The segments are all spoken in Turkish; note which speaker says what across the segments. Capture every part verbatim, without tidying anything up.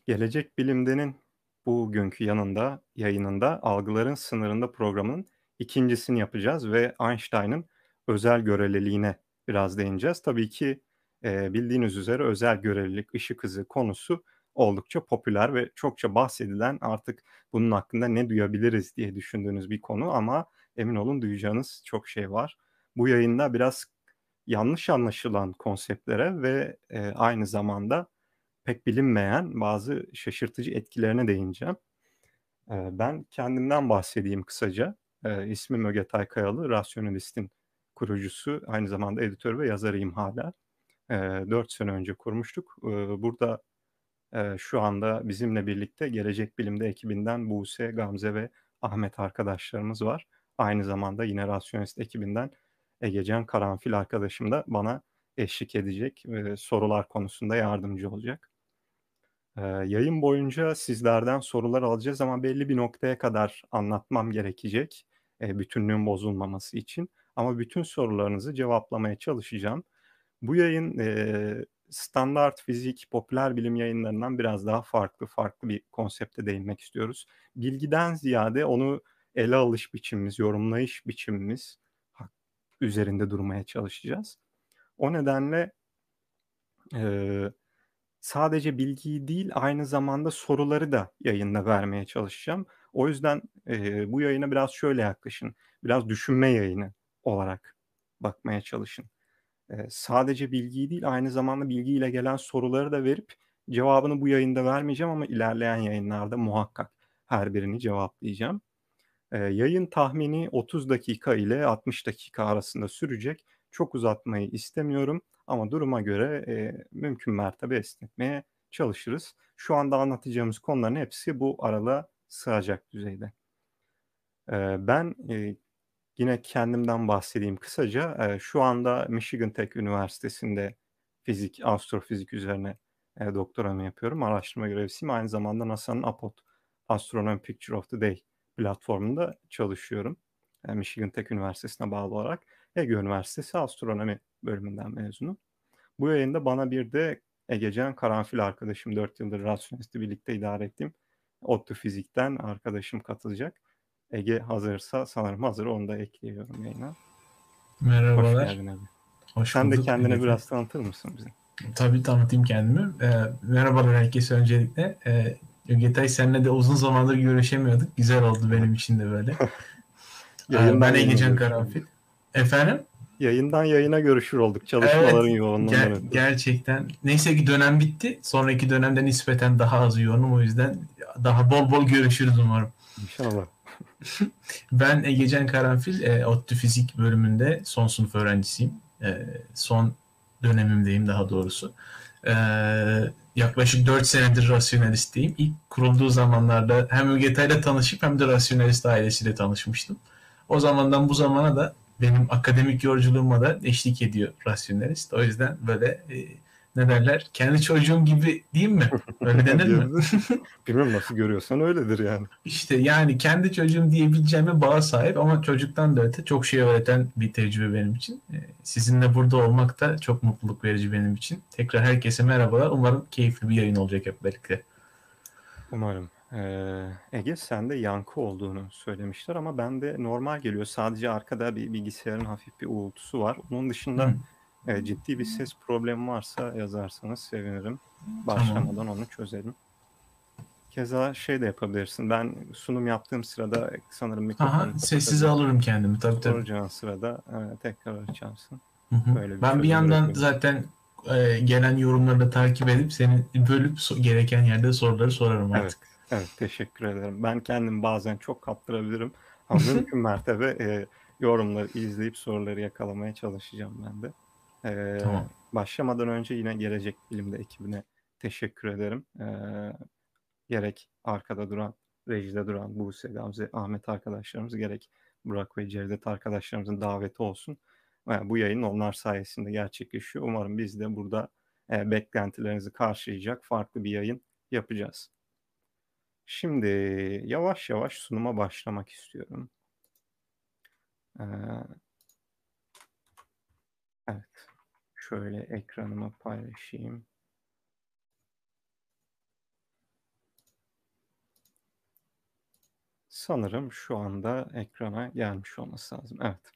Speaker 1: Gelecek Bilim'denin bugünkü yanında yayınında Algıların Sınırında programının ikincisini yapacağız ve Einstein'ın özel göreliliğine biraz değineceğiz. Tabii ki, eee, bildiğiniz üzere özel görelilik, ışık hızı konusu oldukça popüler ve çokça bahsedilen, artık bunun hakkında ne duyabiliriz diye düşündüğünüz bir konu ama emin olun duyacağınız çok şey var. Bu yayında biraz yanlış anlaşılan konseptlere ve, eee, aynı zamanda pek bilinmeyen bazı şaşırtıcı etkilerine değineceğim. Eee, ben kendimden bahsedeyim kısaca. Eee, ismim Ögetay Kayalı, Rasyonalist'in kurucusu, aynı zamanda editör ve yazarıyım hâlâ. Eee, dört sene önce kurmuştuk. Iıı, burada, eee, şu anda bizimle birlikte Gelecek Bilim'de ekibinden Buse, Gamze ve Ahmet arkadaşlarımız var. Aynı zamanda yine Rasyonalist ekibinden Egecan Karanfil arkadaşım da bana eşlik edecek ve sorular konusunda yardımcı olacak. Eee, yayın boyunca sizlerden sorular alacağız ama belli bir noktaya kadar anlatmam gerekecek, eee, bütünlüğün bozulmaması için. Ama bütün sorularınızı cevaplamaya çalışacağım. Bu yayın, eee, standart fizik, popüler bilim yayınlarından biraz daha farklı, farklı bir konsepte değinmek istiyoruz. Bilgiden ziyade onu ele alış biçimimiz, yorumlayış biçimimiz hak üzerinde durmaya çalışacağız. O nedenle, eee, sadece bilgiyi değil, aynı zamanda soruları da yayında vermeye çalışacağım. O yüzden, eee, bu yayına biraz şöyle yaklaşın, biraz düşünme yayını olarak bakmaya çalışın. Eee, sadece bilgiyi değil, aynı zamanda bilgiyle gelen soruları da verip cevabını bu yayında vermeyeceğim ama ilerleyen yayınlarda muhakkak her birini cevaplayacağım. Eee, yayın tahmini otuz dakika ile altmış dakika arasında sürecek. Çok uzatmayı istemiyorum ama duruma göre, eee, mümkün mertebe esnetmeye çalışırız. Şu anda anlatacağımız konuların hepsi bu aralığa sığacak düzeyde. Eee, ben, eee, yine kendimden bahsedeyim kısaca. Eee, şu anda Michigan Tech Üniversitesi'nde fizik, astrofizik üzerine, eee, doktoramı yapıyorum. Araştırma görevlisiyim. Aynı zamanda NASA'nın APOD, Astronomy Picture of the Day platformunda çalışıyorum. Eee, Michigan Tech Üniversitesi'ne bağlı olarak. Ege Üniversitesi Astronomi bölümünden mezunum. Bu yayında bana bir de Egecan Karanfil arkadaşım, dört yıldır Rasyonalist'i birlikte idare ettiğim ODTÜ Fizik'ten arkadaşım katılacak. Ege hazırsa sanırım hazır, onu da ekliyorum yayına. Hoş
Speaker 2: Merhabalar.
Speaker 1: geldin Ege.
Speaker 2: Hoş
Speaker 1: Sen de
Speaker 2: bulduk
Speaker 1: kendini
Speaker 2: Ege.
Speaker 1: biraz tanıtır mısın bize?
Speaker 2: Tabii tanıtayım kendimi. Ee, merhabalar herkese öncelikle. Ee, Ögetay seninle de uzun zamandır görüşemiyorduk. Güzel oldu
Speaker 1: Evet.
Speaker 2: benim için de böyle. Ee,
Speaker 1: Yayından
Speaker 2: ben
Speaker 1: yayına
Speaker 2: Egecan
Speaker 1: görüşür olduk.
Speaker 2: Karanfil. Efendim?
Speaker 1: Yayından yayına görüşür olduk
Speaker 2: Evet.
Speaker 1: çalışmaların yoğunluğundan
Speaker 2: Ger-
Speaker 1: ötürü.
Speaker 2: gerçekten. Neyse ki dönem bitti. Sonraki dönemde nispeten daha az yoğunum. O yüzden daha bol bol görüşürüz umarım.
Speaker 1: İnşallah.
Speaker 2: Ben Egecan Karanfil. E, ODTÜ Fizik bölümünde son sınıf öğrencisiyim. E, son dönemimdeyim daha doğrusu. Ee, yaklaşık dört senedir rasyonalistteyim. İlk kurulduğu zamanlarda hem Ügetay'la tanışıp hem de rasyonalist ailesiyle tanışmıştım. O zamandan bu zamana da benim akademik yolculuğuma da eşlik ediyor rasyonalist. O yüzden böyle e, ne derler? Kendi çocuğum gibi değil mi? Öyle denir mi?
Speaker 1: Diyebilirsin. Bilmiyorum, nasıl görüyorsan öyledir yani.
Speaker 2: İşte yani kendi çocuğum diyebileceğim bir bağa sahip ama çocuktan da öte çok şey öğreten bir tecrübe benim için. Ee, Sizinle burada olmak da çok mutluluk verici benim için. Tekrar herkese merhabalar. Umarım keyifli bir yayın olacak hep birlikte.
Speaker 1: Umarım. Eee, Ege, sende yankı olduğunu söylemişler ama bende normal geliyor. Sadece arkada bir bilgisayarın hafif bir uğultusu var. Onun dışında,
Speaker 2: Hı,
Speaker 1: eee, ciddi bir ses problemi varsa yazarsanız sevinirim.
Speaker 2: tamam.
Speaker 1: Başlamadan onu çözelim. Keza şey de yapabilirsin. Ben sunum yaptığım sırada sanırım
Speaker 2: Aha,
Speaker 1: mikrofonunu
Speaker 2: sessize
Speaker 1: kapatabilirim.
Speaker 2: alırım kendimi tabii tabii.
Speaker 1: Soracağın sırada, eee, tekrar açarsın.
Speaker 2: Hı hı.
Speaker 1: Böyle bir
Speaker 2: Ben bir
Speaker 1: çözüm
Speaker 2: yandan
Speaker 1: üretebiliriz.
Speaker 2: zaten e, gelen yorumları da takip edip seni bölüp so- gereken yerde soruları sorarım
Speaker 1: Evet,
Speaker 2: artık.
Speaker 1: evet, teşekkür ederim. Ben kendimi bazen çok kaptırabilirim ama mümkün mertebe, eee, yorumları izleyip soruları yakalamaya çalışacağım ben de. Eee,
Speaker 2: Tamam.
Speaker 1: başlamadan önce yine Gelecek Bilim'de ekibine teşekkür ederim. Eee, gerek arkada duran, rejide duran Buse, Gamze, Ahmet arkadaşlarımız, gerek Burak ve Cevdet arkadaşlarımızın daveti olsun. Eee, bu yayın onlar sayesinde gerçekleşiyor. Umarım biz de burada, eee, beklentilerinizi karşılayacak farklı bir yayın yapacağız. Şimdi yavaş yavaş sunuma başlamak istiyorum. Ee, evet, şöyle ekranımı paylaşayım. Sanırım şu anda ekrana gelmiş olması lazım. Evet.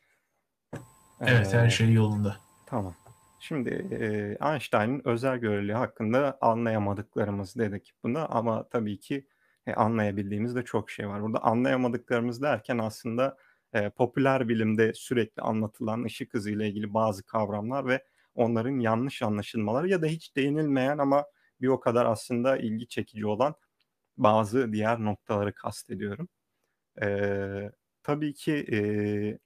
Speaker 2: Evet, her
Speaker 1: Ee,
Speaker 2: şey yolunda.
Speaker 1: tamam. Şimdi e, Einstein'ın özel göreliliği hakkında anlayamadıklarımız dedik buna ama tabii ki e, anlayabildiğimiz de çok şey var. Burada anlayamadıklarımız derken aslında e, popüler bilimde sürekli anlatılan ışık hızı ile ilgili bazı kavramlar ve onların yanlış anlaşılmaları ya da hiç değinilmeyen ama bir o kadar aslında ilgi çekici olan bazı diğer noktaları kastediyorum. E, tabii ki e,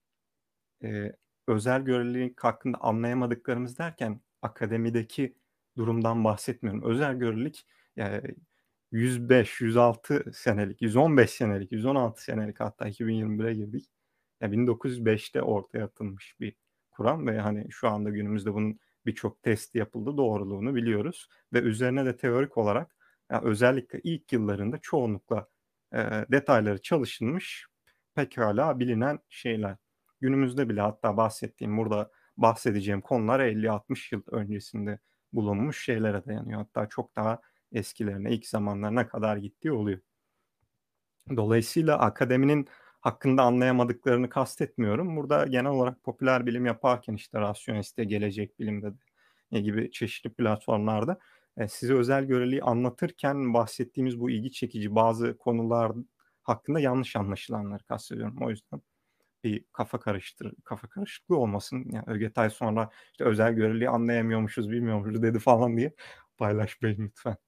Speaker 1: e, özel görelilik hakkında anlayamadıklarımız derken akademideki durumdan bahsetmiyorum. Özel görelilik yani yüz beş, yüz altı senelik, yüz on beş senelik, yüz on altı senelik hatta iki bin yirmi bire girdik. Ya bin dokuz yüz beşte ortaya atılmış bir kuram ve hani şu anda günümüzde bunun birçok testi yapıldı, doğruluğunu biliyoruz ve üzerine de teorik olarak ya özellikle ilk yıllarında çoğunlukla e, detayları çalışılmış pekala bilinen şeyler. Günümüzde bile hatta bahsettiğim burada bahsedeceğim konular elli altmış yıl öncesinde bulunmuş şeylere dayanıyor. Hatta çok daha eskilerine, ilk zamanlarına kadar gittiği oluyor. Dolayısıyla akademinin hakkında anlayamadıklarını kastetmiyorum. Burada genel olarak popüler bilim yaparken işte rasyoneliste, gelecek bilimde de gibi çeşitli platformlarda e, size özel göreliği anlatırken bahsettiğimiz bu ilgi çekici bazı konular hakkında yanlış anlaşılanları kastediyorum. O yüzden bir kafa karıştır kafa karışıklığı olmasın. Yani Ögetay sonra işte özel göreliği anlayamıyormuşuz, bilmiyormuşuz dedi falan diye paylaşmayın lütfen.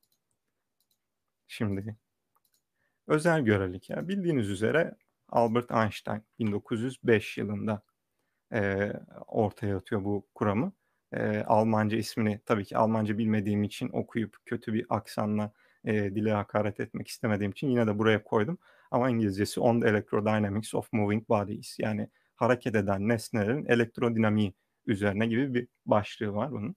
Speaker 1: Şimdi özel görelilik yani bildiğiniz üzere Albert Einstein bin dokuz yüz beş yılında e, ortaya atıyor bu kuramı. E, Almanca ismini tabii ki Almanca bilmediğim için okuyup kötü bir aksanla e, dile hakaret etmek istemediğim için yine de buraya koydum. Ama İngilizcesi On the Electrodynamics of Moving Bodies yani hareket eden nesnelerin elektrodinamiği üzerine gibi bir başlığı var bunun.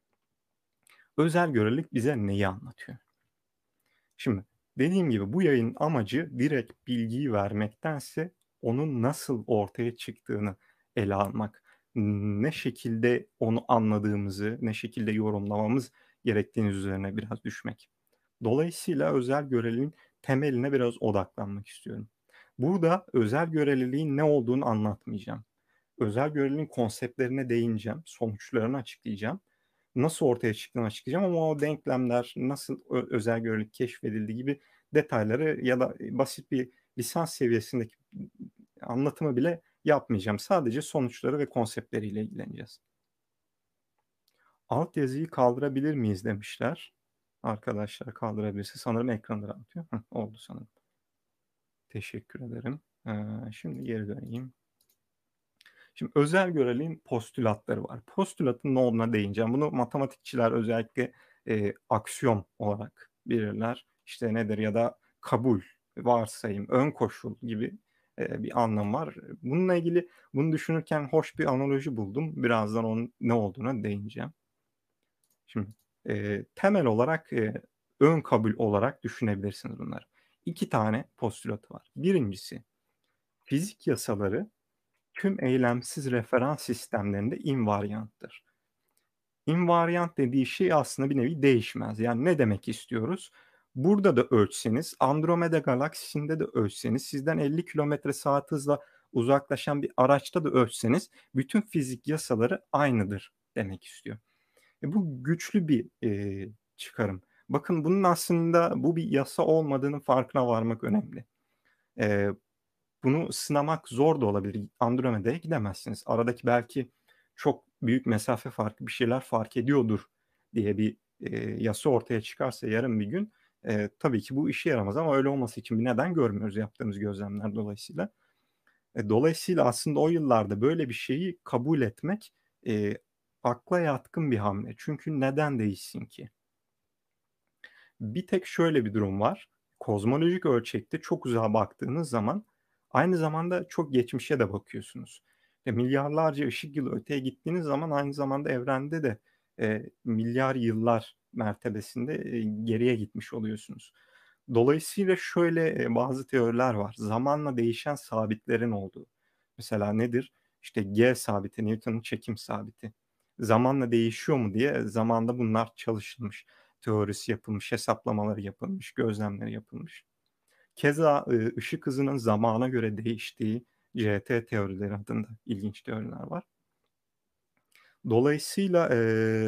Speaker 1: Özel görelilik bize neyi anlatıyor? Şimdi dediğim gibi bu yayın amacı direkt bilgiyi vermektense onun nasıl ortaya çıktığını ele almak. Ne şekilde onu anladığımızı, ne şekilde yorumlamamız gerektiğini üzerine biraz düşmek. Dolayısıyla özel göreliliğin temeline biraz odaklanmak istiyorum. Burada özel göreliliğin ne olduğunu anlatmayacağım. Özel göreliliğin konseptlerine değineceğim, sonuçlarını açıklayacağım, nasıl ortaya çıktığını açıklayacağım ama o denklemler nasıl özel görelilik keşfedildi gibi detayları ya da basit bir lisans seviyesindeki anlatımı bile yapmayacağım. Sadece sonuçları ve konseptleriyle ilgileneceğiz. Alt yazıyı kaldırabilir miyiz demişler. Arkadaşlar kaldırabilirse sanırım ekranı rahatlatıyor. Hı, oldu sanırım. Teşekkür ederim. Ee, şimdi geri döneyim. Şimdi özel göreliğin postülatları var. Postülatın ne olduğuna değineceğim. Bunu matematikçiler özellikle e, aksiyom olarak bilirler. İşte nedir ya da kabul, varsayım, ön koşul gibi e, bir anlam var. Bununla ilgili bunu düşünürken hoş bir analoji buldum. Birazdan onun ne olduğuna değineceğim. Şimdi e, temel olarak e, ön kabul olarak düşünebilirsiniz bunları. İki tane postülatı var. Birincisi fizik yasaları tüm eylemsiz referans sistemlerinde invarianttır. İnvaryant dediği şey aslında bir nevi değişmez. Yani ne demek istiyoruz? Burada da ölçseniz, Andromeda galaksisinde de ölçseniz, sizden elli kilometre saat hızla uzaklaşan bir araçta da ölçseniz bütün fizik yasaları aynıdır demek istiyor. E bu güçlü bir e, çıkarım. Bakın bunun aslında bu bir yasa olmadığının farkına varmak önemli. E, Bunu sınamak zor da olabilir. Andromeda'ya gidemezsiniz. Aradaki belki çok büyük mesafe farkı bir şeyler fark ediyordur diye bir e, yasa ortaya çıkarsa yarın bir gün e, tabii ki bu işe yaramaz ama öyle olması için bir neden görmüyoruz yaptığımız gözlemler dolayısıyla. E, dolayısıyla aslında o yıllarda böyle bir şeyi kabul etmek e, akla yatkın bir hamle. Çünkü neden değişsin ki? Bir tek şöyle bir durum var. Kozmolojik ölçekte çok uzağa baktığınız zaman aynı zamanda çok geçmişe de bakıyorsunuz. E, milyarlarca ışık yılı öteye gittiğiniz zaman aynı zamanda evrende de e, milyar yıllar mertebesinde e, geriye gitmiş oluyorsunuz. Dolayısıyla şöyle e, bazı teoriler var. Zamanla değişen sabitlerin olduğu. Mesela nedir? İşte G sabiti, Newton'un çekim sabiti. Zamanla değişiyor mu diye zamanda bunlar çalışılmış. Teorisi yapılmış, hesaplamaları yapılmış, gözlemleri yapılmış. Keza e, ışık hızının zamana göre değiştiği C T teorileri adında ilginç teoriler var. Dolayısıyla e,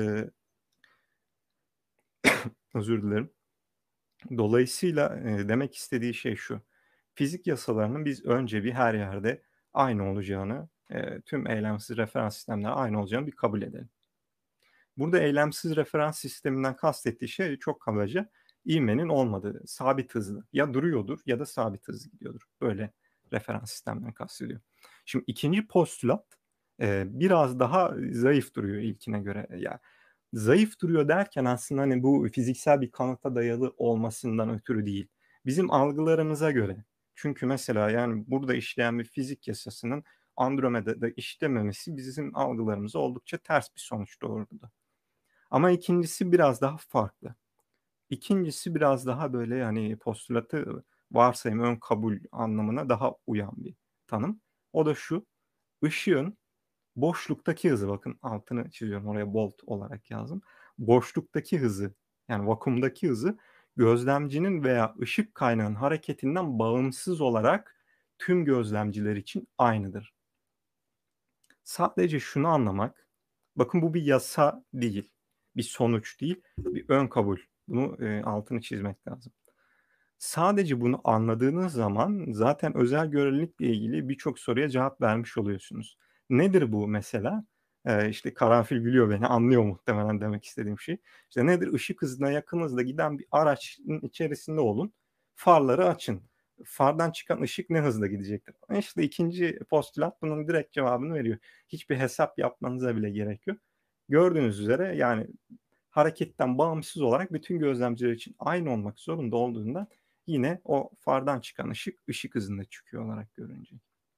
Speaker 1: özür dilerim. Dolayısıyla e, demek istediği şey şu. Fizik yasalarının biz önce bir her yerde aynı olacağını, e, tüm eylemsiz referans sistemler aynı olacağını bir kabul edelim. Burada eylemsiz referans sisteminden kastettiği şey çok kabaca ivmenin olmadığı, sabit hızlı. Ya duruyordur ya da sabit hızlı gidiyordur. Böyle referans sistemden kastediyor. Şimdi ikinci postülat e, biraz daha zayıf duruyor ilkine göre. Ya zayıf duruyor derken aslında hani bu fiziksel bir kanıta dayalı olmasından ötürü değil. Bizim algılarımıza göre. Çünkü mesela yani burada işleyen bir fizik yasasının Andromeda'da işlememesi bizim algılarımıza oldukça ters bir sonuç doğurdu. Ama ikincisi biraz daha farklı. İkincisi biraz daha böyle yani postulatı varsayım ön kabul anlamına daha uyan bir tanım. O da şu: ışığın boşluktaki hızı, bakın altını çiziyorum, oraya bolt olarak yazdım. Boşluktaki hızı, yani vakumdaki hızı gözlemcinin veya ışık kaynağının hareketinden bağımsız olarak tüm gözlemciler için aynıdır. Sadece şunu anlamak, bakın bu bir yasa değil, bir sonuç değil, bir ön kabul. Bunu e, altını çizmek lazım. Sadece bunu anladığınız zaman zaten özel görelilikle ilgili birçok soruya cevap vermiş oluyorsunuz. Nedir bu mesela? Ee, işte karanfil gülüyor, beni anlıyor muhtemelen demek istediğim şey. İşte nedir? Işık hızına yakın hızda giden bir aracın içerisinde olun. Farları açın. Fardan çıkan ışık ne hızla gidecektir? İşte ikinci postülat bunun direkt cevabını veriyor. Hiçbir hesap yapmanıza bile gerek yok. Gördüğünüz üzere yani hareketten bağımsız olarak bütün gözlemciler için aynı olmak zorunda olduğundan yine o fardan çıkan ışık ışık hızında çıkıyor olarak görünecek.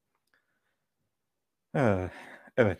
Speaker 1: Evet. evet.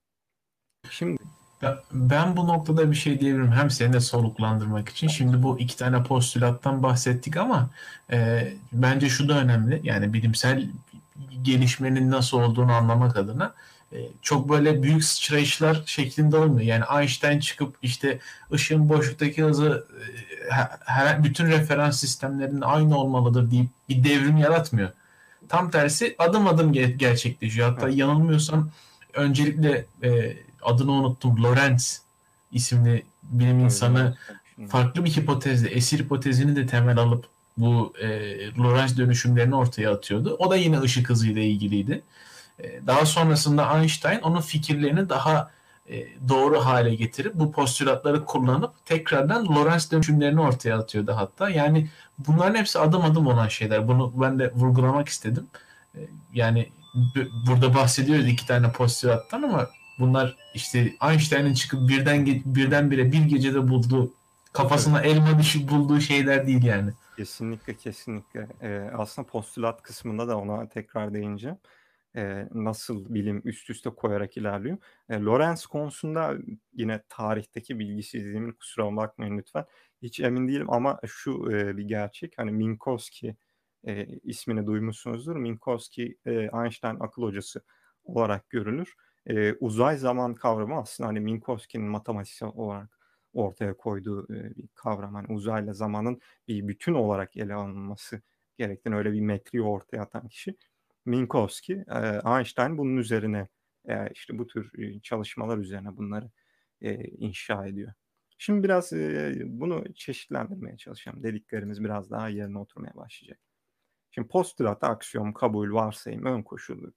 Speaker 1: Şimdi
Speaker 2: Ben, ben bu noktada bir şey diyebilirim. Hem seni de soluklandırmak için. Şimdi bu iki tane postülattan bahsettik ama e, bence şu da önemli. Yani bilimsel gelişmenin nasıl olduğunu anlamak adına e, çok böyle büyük sıçrayışlar şeklinde olmuyor. Yani Einstein çıkıp işte ışığın boşluktaki hızı e, her, bütün referans sistemlerinin aynı olmalıdır deyip bir devrim yaratmıyor. Tam tersi adım adım ge- gerçekleşiyor. Hatta
Speaker 1: evet,
Speaker 2: yanılmıyorsam öncelikle e, adını unuttum. Lorenz isimli bilim
Speaker 1: tabii Lorentz
Speaker 2: insanı
Speaker 1: konusunda.
Speaker 2: farklı bir hipotezle esir hipotezini de temel alıp bu e, Lorentz dönüşümlerini ortaya atıyordu. O da yine ışık hızıyla ilgiliydi. E, daha sonrasında Einstein onun fikirlerini daha e, doğru hale getirip bu postülatları kullanıp tekrardan Lorentz dönüşümlerini ortaya atıyordu hatta. Yani bunların hepsi adım adım olan şeyler. Bunu ben de vurgulamak istedim. E, yani burada bahsediyoruz iki tane postülattan ama bunlar işte Einstein'ın çıkıp birden birdenbire bir gecede bulduğu
Speaker 1: Evet, evet.
Speaker 2: kafasına elma dişi bulduğu şeyler değil yani.
Speaker 1: Kesinlikle kesinlikle. Ee, aslında postülat kısmında da ona tekrar değineceğim. Ee, nasıl bilim üst üste koyarak ilerliyor. Ee, Lorentz konusunda yine tarihteki bilgisizliğimin kusuruma bakmayın lütfen. Hiç emin değilim ama şu e, bir gerçek. Hani Minkowski e, ismini duymuşsunuzdur. Minkowski e, Einstein akıl hocası olarak görülür. E, uzay zaman kavramı aslında hani Minkowski'nin matematiksel olarak ortaya koyduğu e, bir kavram. Hani uzayla zamanın bir bütün olarak ele alınması gerektiğini, öyle bir metriği ortaya atan kişi Minkowski. E, Einstein bunun üzerine e, işte bu tür e, çalışmalar üzerine bunları e, inşa ediyor. Şimdi biraz e, bunu çeşitlendirmeye çalışacağım. Dediklerimiz biraz daha yerine oturmaya başlayacak. Şimdi postülat, aksiyom, kabul, varsayım, ön koşul.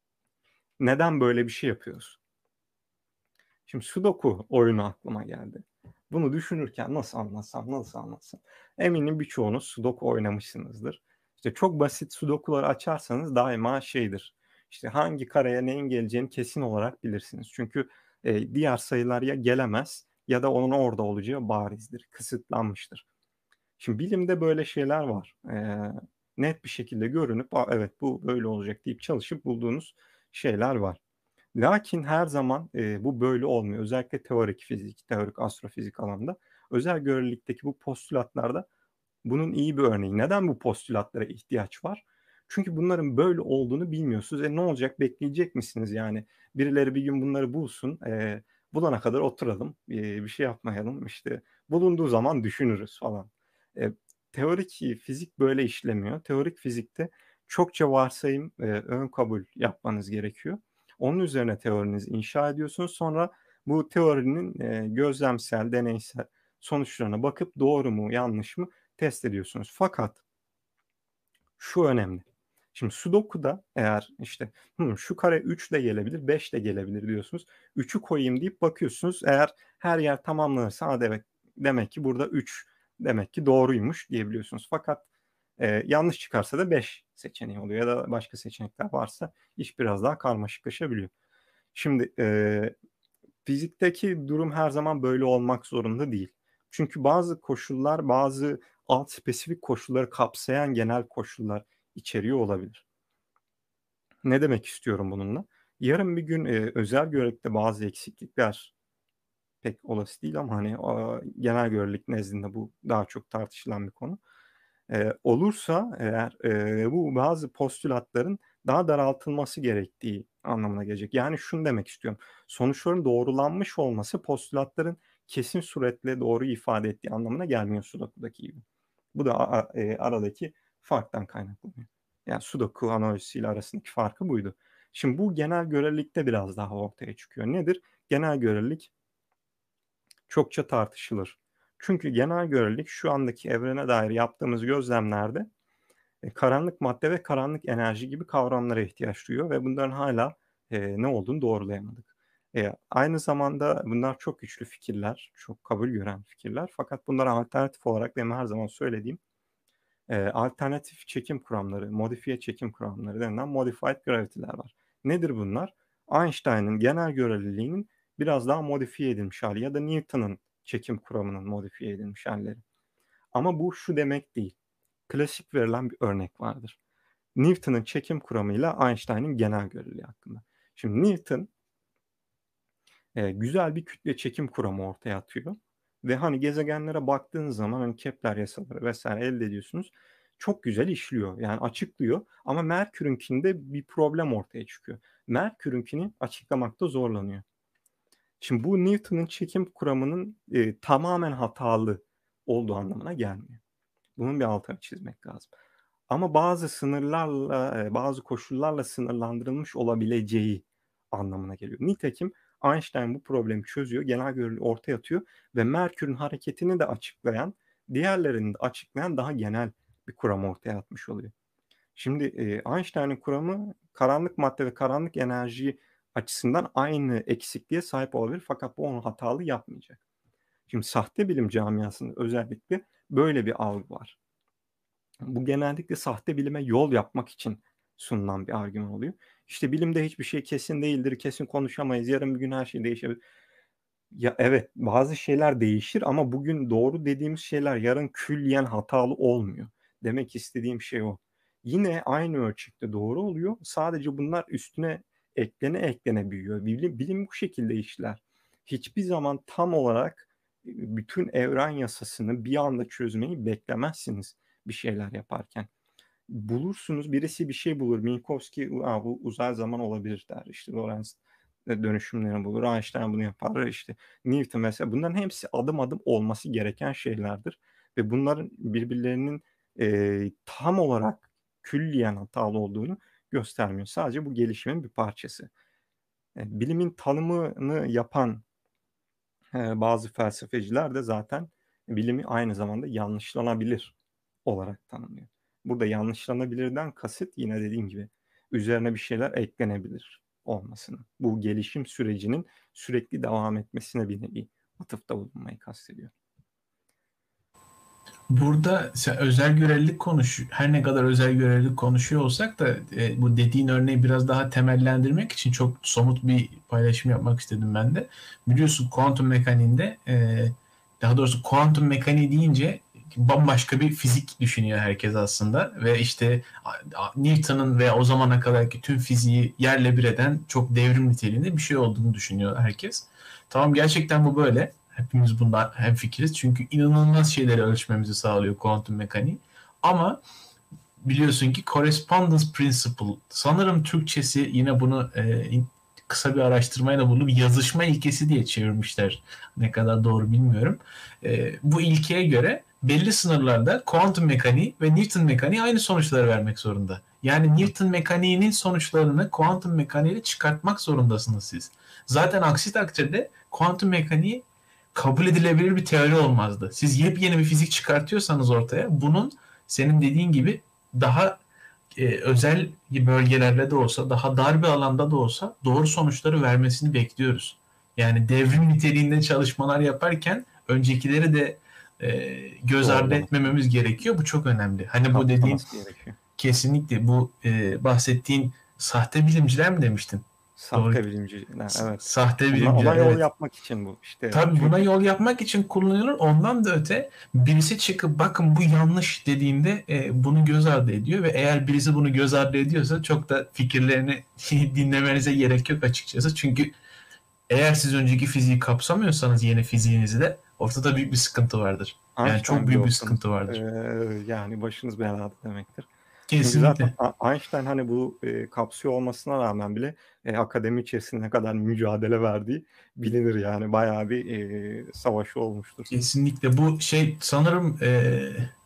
Speaker 1: Neden böyle bir şey yapıyoruz? Şimdi Sudoku oyunu aklıma geldi. Bunu düşünürken nasıl anlatsam, nasıl anlatsam. Eminim birçoğunuz Sudoku oynamışsınızdır. İşte çok basit Sudokuları açarsanız daima şeydir. İşte hangi kareye neyin geleceğini kesin olarak bilirsiniz. Çünkü e, diğer sayılar ya gelemez ya da onun orada olacağı barizdir, kısıtlanmıştır. Şimdi bilimde böyle şeyler var. E, net bir şekilde görünüp, evet bu böyle olacak deyip çalışıp bulduğunuz şeyler var. Lakin her zaman e, bu böyle olmuyor. Özellikle teorik fizik, teorik astrofizik alanda. Özel görelilikteki bu postülatlarda bunun iyi bir örneği. Neden bu postülatlara ihtiyaç var? Çünkü bunların böyle olduğunu bilmiyorsunuz. E ne olacak? Bekleyecek misiniz yani? Birileri bir gün bunları bulsun. E, bulana kadar oturalım. E, bir şey yapmayalım. İşte bulunduğu zaman düşünürüz falan. E, teorik fizik böyle işlemiyor. Teorik fizikte çokça varsayım ve ön kabul yapmanız gerekiyor. Onun üzerine teorinizi inşa ediyorsunuz. Sonra bu teorinin e, gözlemsel, deneysel sonuçlarına bakıp doğru mu, yanlış mı test ediyorsunuz. Fakat şu önemli. Şimdi Sudoku'da eğer işte "Hı, şu kare üç de gelebilir, beş de gelebilir" diyorsunuz. üçü koyayım deyip bakıyorsunuz. Eğer her yer tamamlanırsa "Ha, demek, demek ki burada üç demek ki doğruymuş" diyebiliyorsunuz. Fakat e, yanlış çıkarsa da beş seçeneği oluyor ya da başka seçenekler varsa iş biraz daha karmaşıklaşabiliyor. Şimdi e, fizikteki durum her zaman böyle olmak zorunda değil. Çünkü bazı koşullar, bazı alt spesifik koşulları kapsayan genel koşullar içeriyor olabilir. Ne demek istiyorum bununla? Yarın bir gün e, özel görelilikte bazı eksiklikler pek olası değil ama hani a, genel görelilik nezdinde bu daha çok tartışılan bir konu. E, olursa eğer e, bu bazı postülatların daha daraltılması gerektiği anlamına gelecek. Yani şunu demek istiyorum. Sonuçların doğrulanmış olması postülatların kesin suretle doğru ifade ettiği anlamına gelmiyor Sudoku'daki gibi. Bu da a- e, aradaki farktan kaynaklanıyor. Yani Sudoku analojisiyle arasındaki farkı buydu. Şimdi bu genel görelilikte biraz daha ortaya çıkıyor. Nedir? Genel görelilik çokça tartışılır. Çünkü genel görelilik şu andaki evrene dair yaptığımız gözlemlerde e, karanlık madde ve karanlık enerji gibi kavramlara ihtiyaç duyuyor ve bunların hala e, ne olduğunu doğrulayamadık. E, aynı zamanda bunlar çok güçlü fikirler, çok kabul gören fikirler. Fakat bunlara alternatif olarak benim her zaman söylediğim e, alternatif çekim kuramları, modifiye çekim kuramları denilen modified gravity'ler var. Nedir bunlar? Einstein'ın genel göreliliğinin biraz daha modifiye edilmiş hali ya da Newton'un çekim kuramının modifiye edilmiş halleri. Ama bu şu demek değil. Klasik verilen bir örnek vardır. Newton'un çekim kuramıyla Einstein'ın genel göreliliği hakkında. Şimdi Newton e, güzel bir kütle çekim kuramı ortaya atıyor. Ve hani gezegenlere baktığınız zaman hani Kepler yasaları vesaire elde ediyorsunuz. Çok güzel işliyor. Yani açıklıyor. Ama Merkür'ünkinde bir problem ortaya çıkıyor. Merkür'ünkini açıklamakta zorlanıyor. Şimdi bu Newton'un çekim kuramının e, tamamen hatalı olduğu anlamına gelmiyor. Bunun bir altını çizmek lazım. Ama bazı sınırlarla, e, bazı koşullarla sınırlandırılmış olabileceği anlamına geliyor. Nitekim Einstein bu problemi çözüyor, genel göreliği ortaya atıyor ve Merkür'ün hareketini de açıklayan, diğerlerini de açıklayan daha genel bir kuram ortaya atmış oluyor. Şimdi e, Einstein'ın kuramı karanlık madde ve karanlık enerji açısından aynı eksikliğe sahip olabilir fakat bu onu hatalı yapmayacak. Şimdi sahte bilim camiasında özellikle böyle bir algı var. Bu genellikle sahte bilime yol yapmak için sunulan bir argüman oluyor. İşte bilimde hiçbir şey kesin değildir, kesin konuşamayız, yarın bir gün her şey değişebilir. Ya evet, bazı şeyler değişir ama bugün doğru dediğimiz şeyler yarın külliyen hatalı olmuyor. Demek istediğim şey o. Yine aynı ölçekte doğru oluyor. Sadece bunlar üstüne eklene eklene büyüyor. Bilim, bilim bu şekilde işler. Hiçbir zaman tam olarak bütün evren yasasını bir anda çözmeyi beklemezsiniz bir şeyler yaparken. Bulursunuz, birisi bir şey bulur. Minkowski bu uzay zaman olabilir der. İşte Lorentz dönüşümlerini bulur. Einstein bunu yapar. İşte Newton mesela. Bunların hepsi adım adım olması gereken şeylerdir. Ve bunların birbirlerinin e, tam olarak külliyen hatalı olduğunu göstermiyor. Sadece bu gelişimin bir parçası. E, bilimin tanımını yapan e, bazı felsefeciler de zaten bilimi aynı zamanda yanlışlanabilir olarak tanımlıyor. Burada yanlışlanabilirden kasıt yine dediğim gibi üzerine bir şeyler eklenebilir olmasını. Bu gelişim sürecinin sürekli devam etmesine bir nevi atıfta bulunmayı kastediyor.
Speaker 2: Burada sen özel görelilik konuş, her ne kadar özel görelilik konuşuyor olsak da e, bu dediğin örneği biraz daha temellendirmek için çok somut bir paylaşım yapmak istedim ben de. Biliyorsun kuantum mekaniğinde, e, daha doğrusu kuantum mekaniği deyince bambaşka bir fizik düşünüyor herkes aslında ve işte Newton'un ve o zamana kadarki tüm fiziği yerle bir eden çok devrim niteliğinde bir şey olduğunu düşünüyor herkes. Tamam, gerçekten bu böyle. Hepimiz bundan hemfikiriz. Çünkü inanılmaz şeyleri ölçmemizi sağlıyor kuantum mekaniği. Ama biliyorsun ki correspondence principle, sanırım Türkçesi yine bunu e, kısa bir araştırmayla bulup yazışma ilkesi diye çevirmişler. Ne kadar doğru bilmiyorum. E, bu ilkeye göre belli sınırlarda kuantum mekaniği ve Newton mekaniği aynı sonuçları vermek zorunda. Yani Newton mekaniğinin sonuçlarını kuantum mekaniğiyle çıkartmak zorundasınız siz. Zaten aksi takdirde kuantum mekaniği kabul edilebilir bir teori olmazdı. Siz yepyeni bir fizik çıkartıyorsanız ortaya, bunun senin dediğin gibi daha e, özel bölgelerde de olsa, daha dar bir alanda da olsa doğru sonuçları vermesini bekliyoruz. Yani devrim niteliğinde çalışmalar yaparken öncekileri de e, göz ardı
Speaker 1: Doğrulaması.
Speaker 2: etmememiz gerekiyor. Bu çok önemli. Hani bu dediğin
Speaker 1: Kapsaması gerekiyor.
Speaker 2: kesinlikle bu e, bahsettiğin sahte bilimciler mi demiştin? Doğru.
Speaker 1: Sahte bilimciler, evet.
Speaker 2: Sahte
Speaker 1: Ona,
Speaker 2: bilimciler,
Speaker 1: ona yol
Speaker 2: evet.
Speaker 1: yapmak için bu işte.
Speaker 2: Tabii buna
Speaker 1: Çünkü
Speaker 2: yol yapmak için kullanılır. Ondan da öte birisi çıkıp bakın bu yanlış dediğinde e, bunu göz ardı ediyor ve eğer birisi bunu göz ardı ediyorsa çok da fikirlerini dinlemenize gerek yok açıkçası. Çünkü eğer siz önceki fiziği kapsamıyorsanız yeni fiziğinizde ortada büyük bir sıkıntı vardır. Yani çok
Speaker 1: Einstein
Speaker 2: büyük bir
Speaker 1: biliyorsunuz.
Speaker 2: sıkıntı vardır.
Speaker 1: Ee, yani başınız belada demektir. Çünkü zaten
Speaker 2: Kesinlikle.
Speaker 1: Einstein hani bu e, kapsıyor olmasına rağmen bile e, akademi içerisinde ne kadar mücadele verdiği bilinir yani. Bayağı bir e, savaşı olmuştur.
Speaker 2: Kesinlikle. Bu şey sanırım e,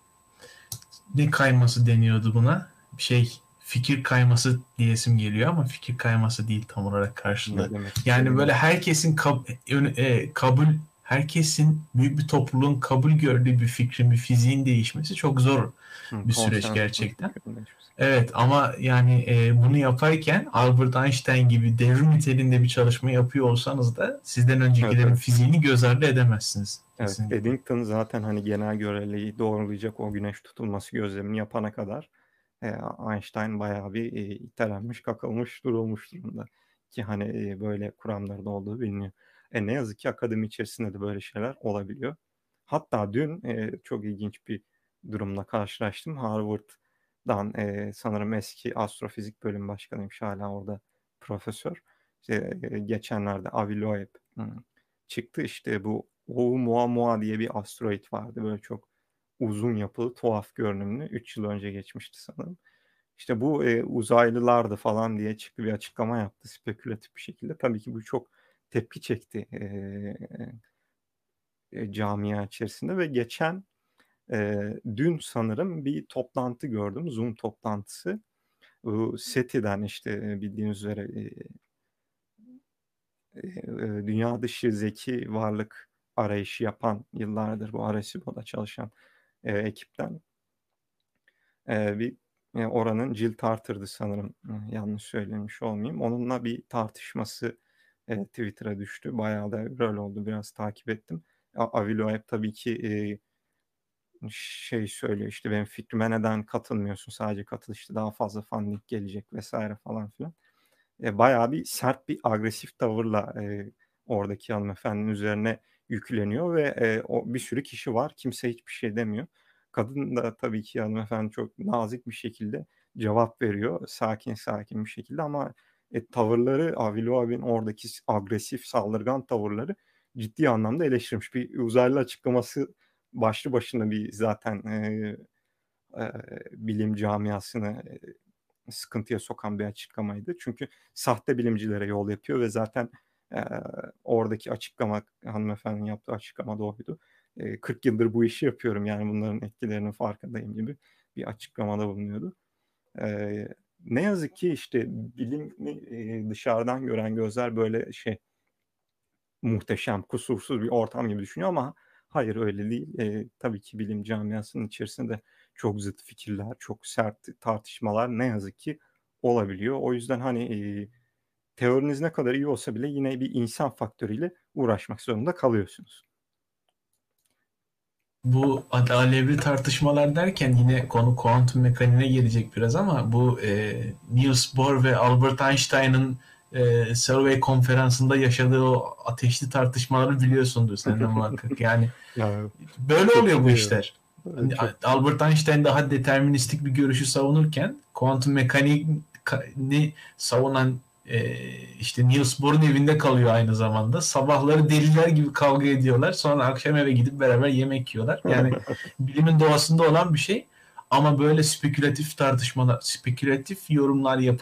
Speaker 2: ne kayması deniyordu buna? Şey fikir kayması diyesim geliyor ama fikir kayması değil tam olarak karşılığı.
Speaker 1: Ne demek
Speaker 2: Yani
Speaker 1: istediğini.
Speaker 2: böyle herkesin kab- e, kabul herkesin büyük bir topluluğun kabul gördüğü bir fikrin, bir fiziğin değişmesi çok zor
Speaker 1: Hı,
Speaker 2: bir süreç
Speaker 1: konsensus
Speaker 2: gerçekten.
Speaker 1: gerçekleşmesi.
Speaker 2: Evet ama yani e, bunu yaparken Albert Einstein gibi devrim niteliğinde bir çalışma yapıyor olsanız da sizden
Speaker 1: Evet,
Speaker 2: öncekilerin
Speaker 1: evet.
Speaker 2: fiziğini göz ardı edemezsiniz.
Speaker 1: Evet,
Speaker 2: Kesinlikle.
Speaker 1: Eddington zaten hani genel göreliği doğrulayacak o güneş tutulması gözlemini yapana kadar e, Einstein bayağı bir e, itelenmiş, kakılmış, durulmuş durumda. Ki hani e, böyle kuramların olduğu biliniyor. E, ne yazık ki akademi içerisinde de böyle şeyler olabiliyor. Hatta dün e, çok ilginç bir durumla karşılaştım. Harvard'dan e, sanırım eski astrofizik bölüm başkanıymış, hala orada profesör. İşte, e, geçenlerde Avi Loeb hmm, çıktı, işte bu Oumuamua diye bir asteroid vardı. Böyle çok uzun yapılı, tuhaf görünümlü. üç yıl önce geçmişti sanırım. İşte bu e, uzaylılardı falan diye çıktı, bir açıklama yaptı spekülatif bir şekilde. Tabii ki bu çok tepki çekti e, e, camia içerisinde ve geçen e, dün sanırım bir toplantı gördüm. Zoom toplantısı. Bu SETI'den işte e, bildiğiniz üzere e, e, e, dünya dışı zeki varlık arayışı yapan, yıllardır bu Arecibo'da çalışan e, ekipten e, bir e, oranın Jill Tarter'dı sanırım, e, yanlış söylemiş olmayayım. Onunla bir tartışması e, Twitter'a düştü. Bayağı da viral oldu. Biraz takip ettim. A- Avi Loeb tabii ki e, şey söylüyor, işte benim fikrime neden katılmıyorsun? Sadece katıl, işte daha fazla funding gelecek vesaire falan filan. E, bayağı bir sert, bir agresif tavırla e, oradaki hanımefendinin üzerine yükleniyor ve e, o bir sürü kişi var. Kimse hiçbir şey demiyor. Kadın da tabii ki, hanımefendi çok nazik bir şekilde cevap veriyor. Sakin sakin bir şekilde ama e, tavırları, Avilo abinin oradaki agresif, saldırgan tavırları ciddi anlamda eleştirmiş. Bir uzaylı açıklaması başlı başına bir zaten e, e, bilim camiasını e, sıkıntıya sokan bir açıklamaydı. Çünkü sahte bilimcilere yol yapıyor ve zaten e, oradaki açıklama, hanımefendinin yaptığı açıklama da oydu. E, kırk yıldır bu işi yapıyorum, yani bunların etkilerinin farkındayım gibi bir açıklamada bulunuyordu. E, ne yazık ki işte bilimi e, dışarıdan gören gözler böyle şey, muhteşem, kusursuz bir ortam gibi düşünüyor ama hayır, öyle değil. E, tabii ki bilim camiasının içerisinde çok zıt fikirler, çok sert tartışmalar ne yazık ki olabiliyor. O yüzden hani e, teoriniz ne kadar iyi olsa bile yine bir insan faktörüyle uğraşmak zorunda kalıyorsunuz.
Speaker 2: Bu alevli tartışmalar derken yine konu kuantum mekaniğine gelecek biraz ama bu e, Niels Bohr ve Albert Einstein'ın e, Survey konferansında yaşadığı o ateşli tartışmaları biliyorsundur sen de muhakkak. Yani
Speaker 1: Ya,
Speaker 2: böyle
Speaker 1: çok
Speaker 2: oluyor
Speaker 1: iyi
Speaker 2: bu
Speaker 1: biliyorum.
Speaker 2: işler.
Speaker 1: Evet,
Speaker 2: Hani
Speaker 1: çok.
Speaker 2: Albert Einstein daha deterministik bir görüşü savunurken kuantum mekaniğini savunan e, işte Niels Bohr'un evinde kalıyor aynı zamanda. Sabahları deliler gibi kavga ediyorlar. Sonra akşam eve gidip beraber yemek yiyorlar. Yani bilimin doğasında olan bir şey. Ama böyle spekülatif tartışmalar, spekülatif yorumlar yapıp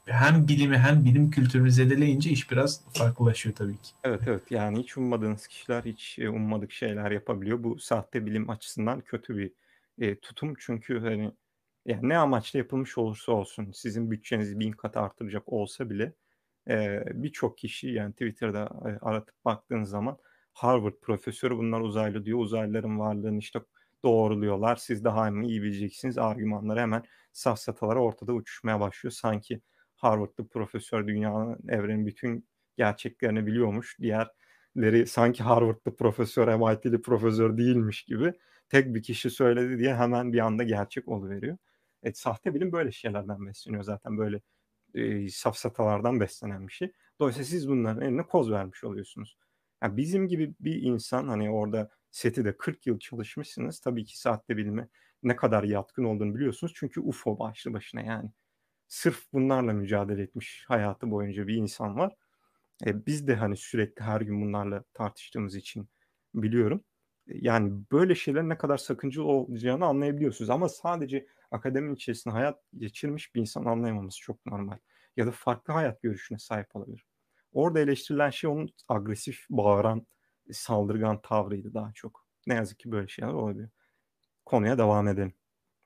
Speaker 2: hem bilimi hem bilim kültürünü zedeleyince iş biraz farklılaşıyor tabii ki.
Speaker 1: Evet evet, yani hiç ummadığınız kişiler hiç e, ummadık şeyler yapabiliyor. Bu sahte bilim açısından kötü bir e, tutum. Çünkü hani yani ne amaçla yapılmış olursa olsun sizin bütçenizi bin kat artıracak olsa bile e, birçok kişi yani Twitter'da e, aratıp baktığınız zaman Harvard profesörü bunlar uzaylı diyor. Uzaylıların varlığını işte doğruluyorlar. Siz daha mı iyi bileceksiniz? Argümanları hemen safsatalara ortada uçuşmaya başlıyor. Sanki Harvard'lı profesör dünyanın, evrenin bütün gerçeklerini biliyormuş. Diğerleri sanki Harvard'lı profesör, M I T'li profesör değilmiş gibi tek bir kişi söyledi diye hemen bir anda gerçek oluveriyor. E, sahte bilim böyle şeylerden besleniyor zaten, böyle e, safsatalardan beslenen bir şey. Dolayısıyla siz bunların eline koz vermiş oluyorsunuz. Yani bizim gibi bir insan hani orada seti de kırk yıl çalışmışsınız. Tabii ki sahte bilime ne kadar yatkın olduğunu biliyorsunuz. Çünkü U F O başlı başına yani. Sırf bunlarla mücadele etmiş hayatı boyunca bir insan var. E, biz de hani sürekli her gün bunlarla tartıştığımız için biliyorum. E, Yani böyle şeylerin ne kadar sakıncalı olacağını anlayabiliyorsunuz. Ama sadece akademinin içerisinde hayat geçirmiş bir insan anlayamaması çok normal. Ya da farklı hayat görüşüne sahip olabilir. Orada eleştirilen şey onun agresif, bağıran, saldırgan tavrıydı daha çok. Ne yazık ki böyle şeyler olabiliyor. Konuya devam edelim.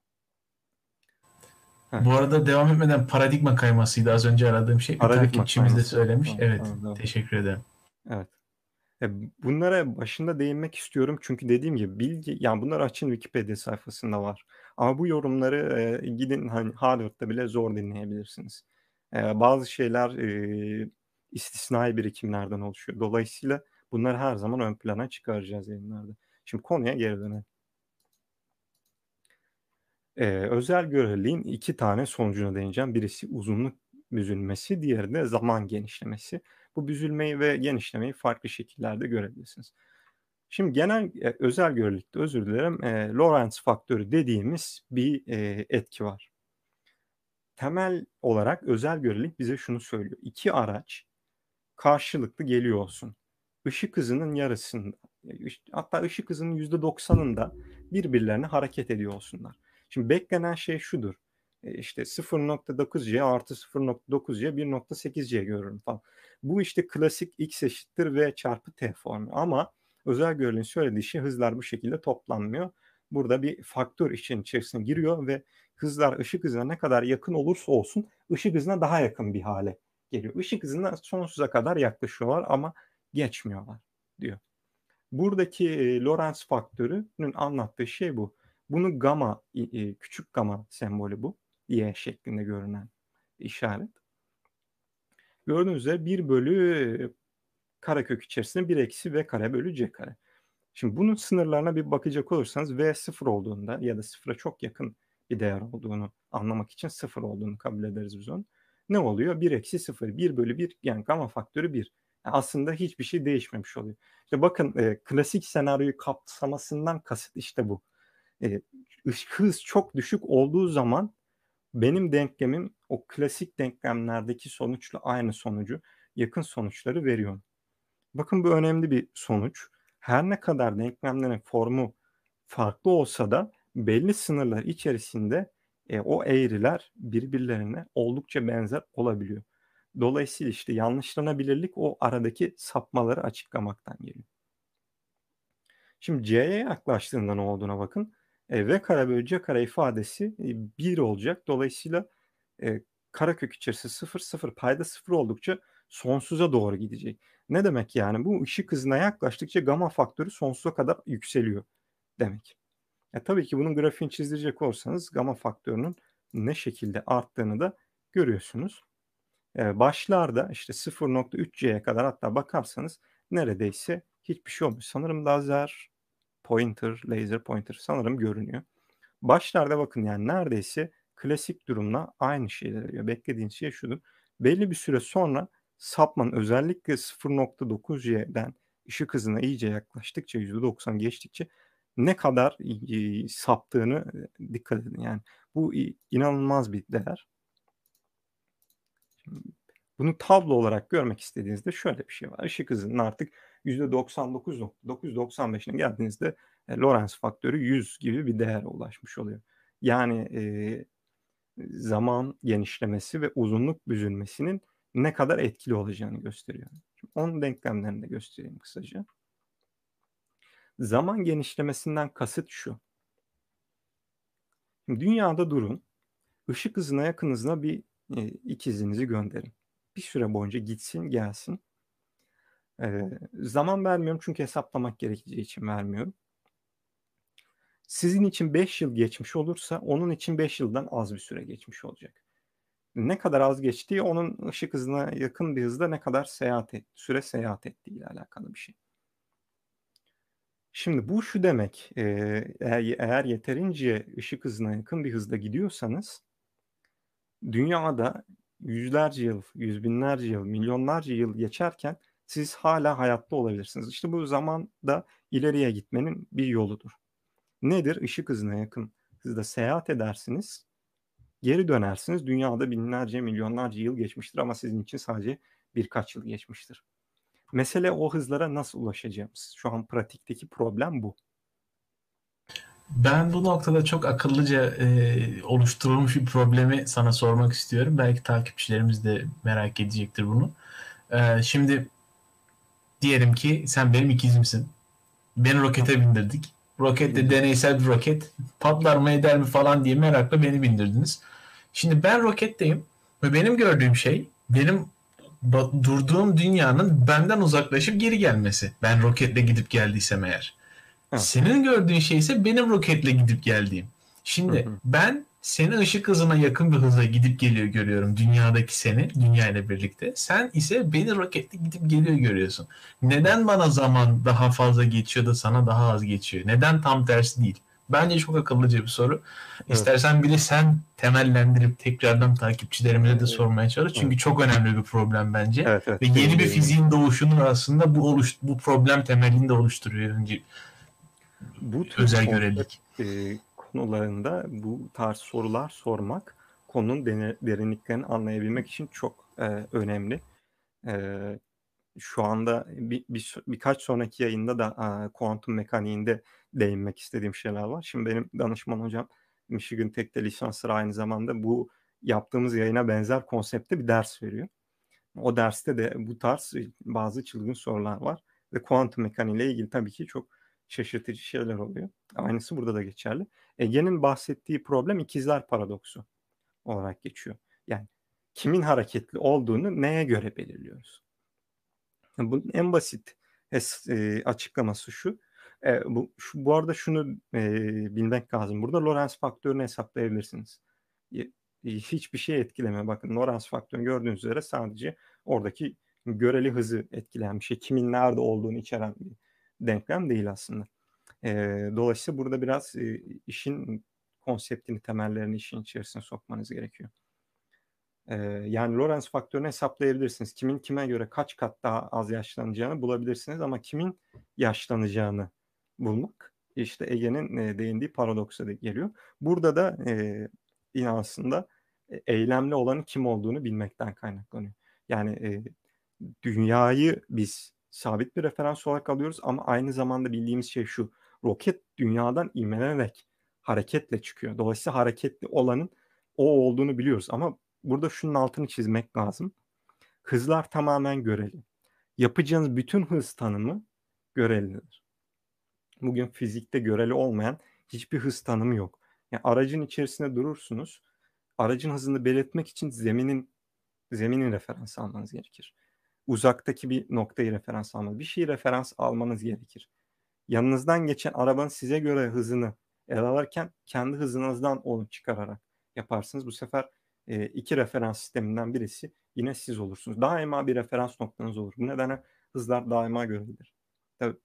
Speaker 1: Heh.
Speaker 2: Bu arada devam etmeden paradigma kaymasıydı az önce aradığım şey. Bir
Speaker 1: Paradigma
Speaker 2: takipçimiz de
Speaker 1: kayması.
Speaker 2: söylemiş.
Speaker 1: Tamam,
Speaker 2: Evet,
Speaker 1: tamam, devam.
Speaker 2: teşekkür ederim.
Speaker 1: Evet. E, Bunlara başında değinmek istiyorum çünkü dediğim gibi bilgi, yani bunlar açın Wikipedia sayfasında var. Ama bu yorumları e, gidin hani Harvard'da bile zor dinleyebilirsiniz. E, bazı şeyler e, istisnai birikimlerden oluşuyor. Dolayısıyla bunları her zaman ön plana çıkaracağız yayınlarda. Şimdi konuya geri dönelim. E, özel göreliğin iki tane sonucuna değineceğim. Birisi uzunluk büzülmesi, diğeri de zaman genişlemesi. Bu büzülmeyi ve genişlemeyi farklı şekillerde görebilirsiniz. Şimdi genel e, özel görelilikte, özür dilerim, e, Lorentz faktörü dediğimiz bir e, etki var. Temel olarak özel görelilik bize şunu söylüyor. İki araç karşılıklı geliyor olsun. Işık hızının yarısında, hatta ışık hızının yüzde doksanında birbirlerine hareket ediyor olsunlar. Şimdi beklenen şey şudur. E, işte sıfır nokta dokuz c artı sıfır nokta dokuz c bir nokta sekiz c görürüm falan. Bu işte klasik x eşittir v çarpı t formu. Ama özel göreliğin söylediği şey hızlar bu şekilde toplanmıyor. Burada bir faktör için içerisine giriyor ve hızlar ışık hızına ne kadar yakın olursa olsun ışık hızına daha yakın bir hale geliyor. Işık hızına sonsuza kadar yaklaşıyorlar ama geçmiyorlar diyor. Buradaki e, Lorentz faktörünün anlattığı şey bu. Bunu gamma, e, küçük gamma sembolü bu. Y şeklinde görünen işaret. Gördüğünüz üzere bir bölü karekök içerisinde bir eksi v kare bölü c kare. Şimdi bunun sınırlarına bir bakacak olursanız v sıfır olduğunda ya da sıfıra çok yakın bir değer olduğunu anlamak için sıfır olduğunu kabul ederiz biz onu. Ne oluyor? bir eksi sıfır. bir bölü bir, yani gamma faktörü bir. Yani aslında hiçbir şey değişmemiş oluyor. İşte bakın e, klasik senaryoyu kapsamasından kasıt işte bu. E, hız çok düşük olduğu zaman benim denklemim o klasik denklemlerdeki sonuçla aynı sonucu, yakın sonuçları veriyor. Bakın bu önemli bir sonuç. Her ne kadar denklemlerin formu farklı olsa da belli sınırlar içerisinde e, o eğriler birbirlerine oldukça benzer olabiliyor. Dolayısıyla işte yanlışlanabilirlik o aradaki sapmaları açıklamaktan geliyor. Şimdi c'ye yaklaştığında ne olduğuna bakın. E, v kare bölü c kare ifadesi e, bir olacak. Dolayısıyla e, karekök içerisi sıfır sıfır, payda sıfır oldukça sonsuza doğru gidecek. Ne demek yani? Bu ışık hızına yaklaştıkça gamma faktörü sonsuza kadar yükseliyor demek. E, tabii ki bunun grafiğini çizdirecek olursanız gamma faktörünün ne şekilde arttığını da görüyorsunuz. E, başlarda işte sıfır nokta üç c'ye kadar hatta bakarsanız neredeyse hiçbir şey olmuyor. Sanırım lazer pointer, laser pointer sanırım görünüyor. Başlarda bakın yani neredeyse klasik durumla aynı şeyler oluyor. Beklediğiniz şey şudur. Belli bir süre sonra sapmanın özellikle sıfır nokta dokuz c'den ışık hızına iyice yaklaştıkça, yüzde doksan geçtikçe ne kadar e, saptığını e, dikkat edin. Yani bu inanılmaz bir değer. Şimdi bunu tablo olarak görmek istediğinizde şöyle bir şey var. Işık hızının artık yüzde doksan dokuz nokta dokuz doksan beşine geldiğinizde e, Lorentz faktörü yüz gibi bir değere ulaşmış oluyor. Yani e, zaman genişlemesi ve uzunluk büzülmesinin ne kadar etkili olacağını gösteriyor. Şimdi onun denklemlerini de göstereyim kısaca. Zaman genişlemesinden kasıt şu. Şimdi dünyada durun. Işık hızına yakın hızına bir e, ikizinizi gönderin. Bir süre boyunca gitsin gelsin. E, zaman vermiyorum çünkü hesaplamak gerekeceği için vermiyorum. Sizin için beş yıl geçmiş olursa onun için beş yıldan az bir süre geçmiş olacak. Ne kadar az geçtiği onun ışık hızına yakın bir hızda ne kadar seyahat et, süre seyahat ettiği ile alakalı bir şey. Şimdi bu şu demek, e, eğer, eğer yeterince ışık hızına yakın bir hızda gidiyorsanız dünyada yüzlerce yıl, yüz binlerce yıl, milyonlarca yıl geçerken siz hala hayatta olabilirsiniz. İşte bu zamanda ileriye gitmenin bir yoludur. Nedir? Işık hızına yakın hızda seyahat edersiniz, geri dönersiniz. Dünyada binlerce, milyonlarca yıl geçmiştir ama sizin için sadece birkaç yıl geçmiştir. Mesele o hızlara nasıl ulaşacağımız. Şu an pratikteki problem bu.
Speaker 2: Ben bu noktada çok akıllıca e, oluşturulmuş bir problemi sana sormak istiyorum. Belki takipçilerimiz de merak edecektir bunu. E, şimdi diyelim ki sen benim ikizimsin. Beni rokete bindirdik. Roket de deneysel bir roket. Patlar mı eder mi falan diye merakla beni bindirdiniz. Şimdi ben roketteyim ve benim gördüğüm şey benim durduğum dünyanın benden uzaklaşıp geri gelmesi. Ben roketle gidip geldiysem eğer.
Speaker 1: Evet.
Speaker 2: Senin gördüğün şey ise benim roketle gidip geldiğim. Şimdi
Speaker 1: Hı hı.
Speaker 2: ben senin ışık hızına yakın bir hızla gidip geliyor görüyorum. Dünyadaki seni, dünya ile birlikte. Sen ise beni roketle gidip geliyor görüyorsun. Neden bana zaman daha fazla geçiyor da sana daha az geçiyor? Neden tam tersi değil? Bence çok akıllıca bir soru.
Speaker 1: Evet.
Speaker 2: İstersen biri sen temellendirip tekrardan takipçilerimize de sormaya çalış. Çünkü
Speaker 1: Evet.
Speaker 2: çok önemli bir problem bence.
Speaker 1: Evet, evet.
Speaker 2: Ve yeni
Speaker 1: Senin
Speaker 2: bir
Speaker 1: dediğin.
Speaker 2: fiziğin doğuşunu aslında bu oluş, bu problem temelini de oluşturuyor önce.
Speaker 1: Bu tür
Speaker 2: Özel
Speaker 1: konsept
Speaker 2: görelilik.
Speaker 1: e, konularında bu tarz sorular sormak konunun dene- derinliklerini anlayabilmek için çok e, önemli. E, şu anda bir, bir birkaç sonraki yayında da e, kuantum mekaniğinde değinmek istediğim şeyler var. Şimdi benim danışman hocam Michigan Tech'te lisansları aynı zamanda bu yaptığımız yayına benzer konsepte bir ders veriyor. O derste de bu tarz bazı çılgın sorular var ve kuantum mekaniğiyle ilgili tabii ki çok şaşırtıcı şeyler oluyor. Aynısı burada da geçerli. Ege'nin bahsettiği problem ikizler paradoksu olarak geçiyor. Yani kimin hareketli olduğunu neye göre belirliyoruz? Bunun en basit es, e, açıklaması şu. E, bu, şu. Bu arada şunu e, bilmek lazım. Burada Lorentz faktörünü hesaplayabilirsiniz. E, hiçbir şey etkilemiyor. Bakın Lorentz faktörünü gördüğünüz üzere sadece oradaki göreli hızı etkileyen bir şey. Kimin nerede olduğunu içeren bir denklem değil aslında. E, dolayısıyla burada biraz e, işin konseptini, temellerini işin içerisine sokmanız gerekiyor. Ee, yani Lorentz faktörünü hesaplayabilirsiniz. Kimin kime göre kaç kat daha az yaşlanacağını bulabilirsiniz ama kimin yaşlanacağını bulmak işte Ege'nin e, değindiği paradoksa da geliyor. Burada da e, yine aslında e, eylemli olanın kim olduğunu bilmekten kaynaklanıyor. Yani e, dünyayı biz sabit bir referans olarak alıyoruz ama aynı zamanda bildiğimiz şey şu. Roket dünyadan ivmelenerek hareketle çıkıyor. Dolayısıyla hareketli olanın o olduğunu biliyoruz ama burada şunun altını çizmek lazım. Hızlar tamamen göreli. Yapacağınız bütün hız tanımı görelidir. Bugün fizikte göreli olmayan hiçbir hız tanımı yok. Yani aracın içerisinde durursunuz. Aracın hızını belirtmek için zeminin zeminin referans almanız gerekir. Uzaktaki bir noktayı referans almanız, bir şeyi referans almanız gerekir. Yanınızdan geçen arabanın size göre hızını ele alırken kendi hızınızdan onu çıkararak yaparsınız. Bu sefer e, iki referans sisteminden birisi yine siz olursunuz. Daima bir referans noktanız olur. Bu nedenle hızlar daima görelidir. Tabii,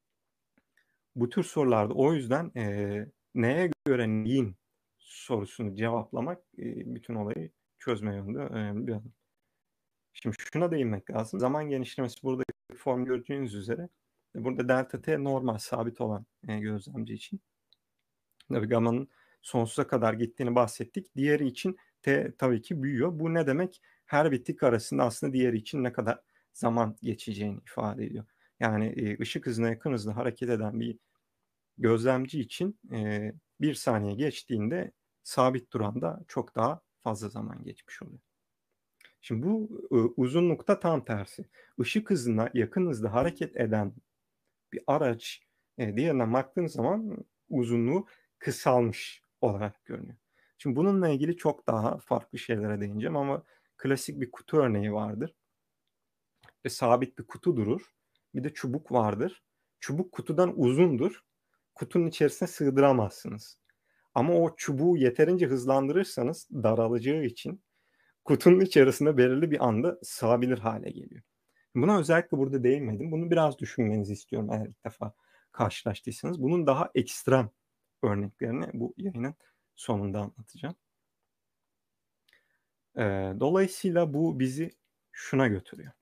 Speaker 1: bu tür sorularda o yüzden e, neye göre neyin sorusunu cevaplamak e, bütün olayı çözme yönünde önemli bir adım. Şimdi şuna değinmek lazım. Zaman genişlemesi buradaki form gördüğünüz üzere burada delta t normal sabit olan e, gözlemci için. Tabii gammanın sonsuza kadar gittiğini bahsettik. Diğeri için t tabii ki büyüyor. Bu ne demek? Her bir tik arasında aslında diğeri için ne kadar zaman geçeceğini ifade ediyor. Yani e, ışık hızına yakın hızla hareket eden bir gözlemci için e, bir saniye geçtiğinde sabit duranda çok daha fazla zaman geçmiş oluyor. Şimdi bu e, uzunlukta tam tersi. Işık hızına yakın hızda hareket eden bir araç e, diğerinden baktığınız zaman uzunluğu kısalmış olarak görünüyor. Şimdi bununla ilgili çok daha farklı şeylere değineceğim ama klasik bir kutu örneği vardır. Ve sabit bir kutu durur. Bir de çubuk vardır. Çubuk kutudan uzundur. Kutunun içerisine sığdıramazsınız. Ama o çubuğu yeterince hızlandırırsanız daralacağı için kutunun içerisinde belirli bir anda sığabilir hale geliyor. Buna özellikle burada değinmedim. Bunu biraz düşünmenizi istiyorum eğer ilk defa karşılaştıysanız. Bunun daha ekstrem örneklerini bu yayının sonunda anlatacağım. Ee, dolayısıyla bu bizi şuna götürüyor.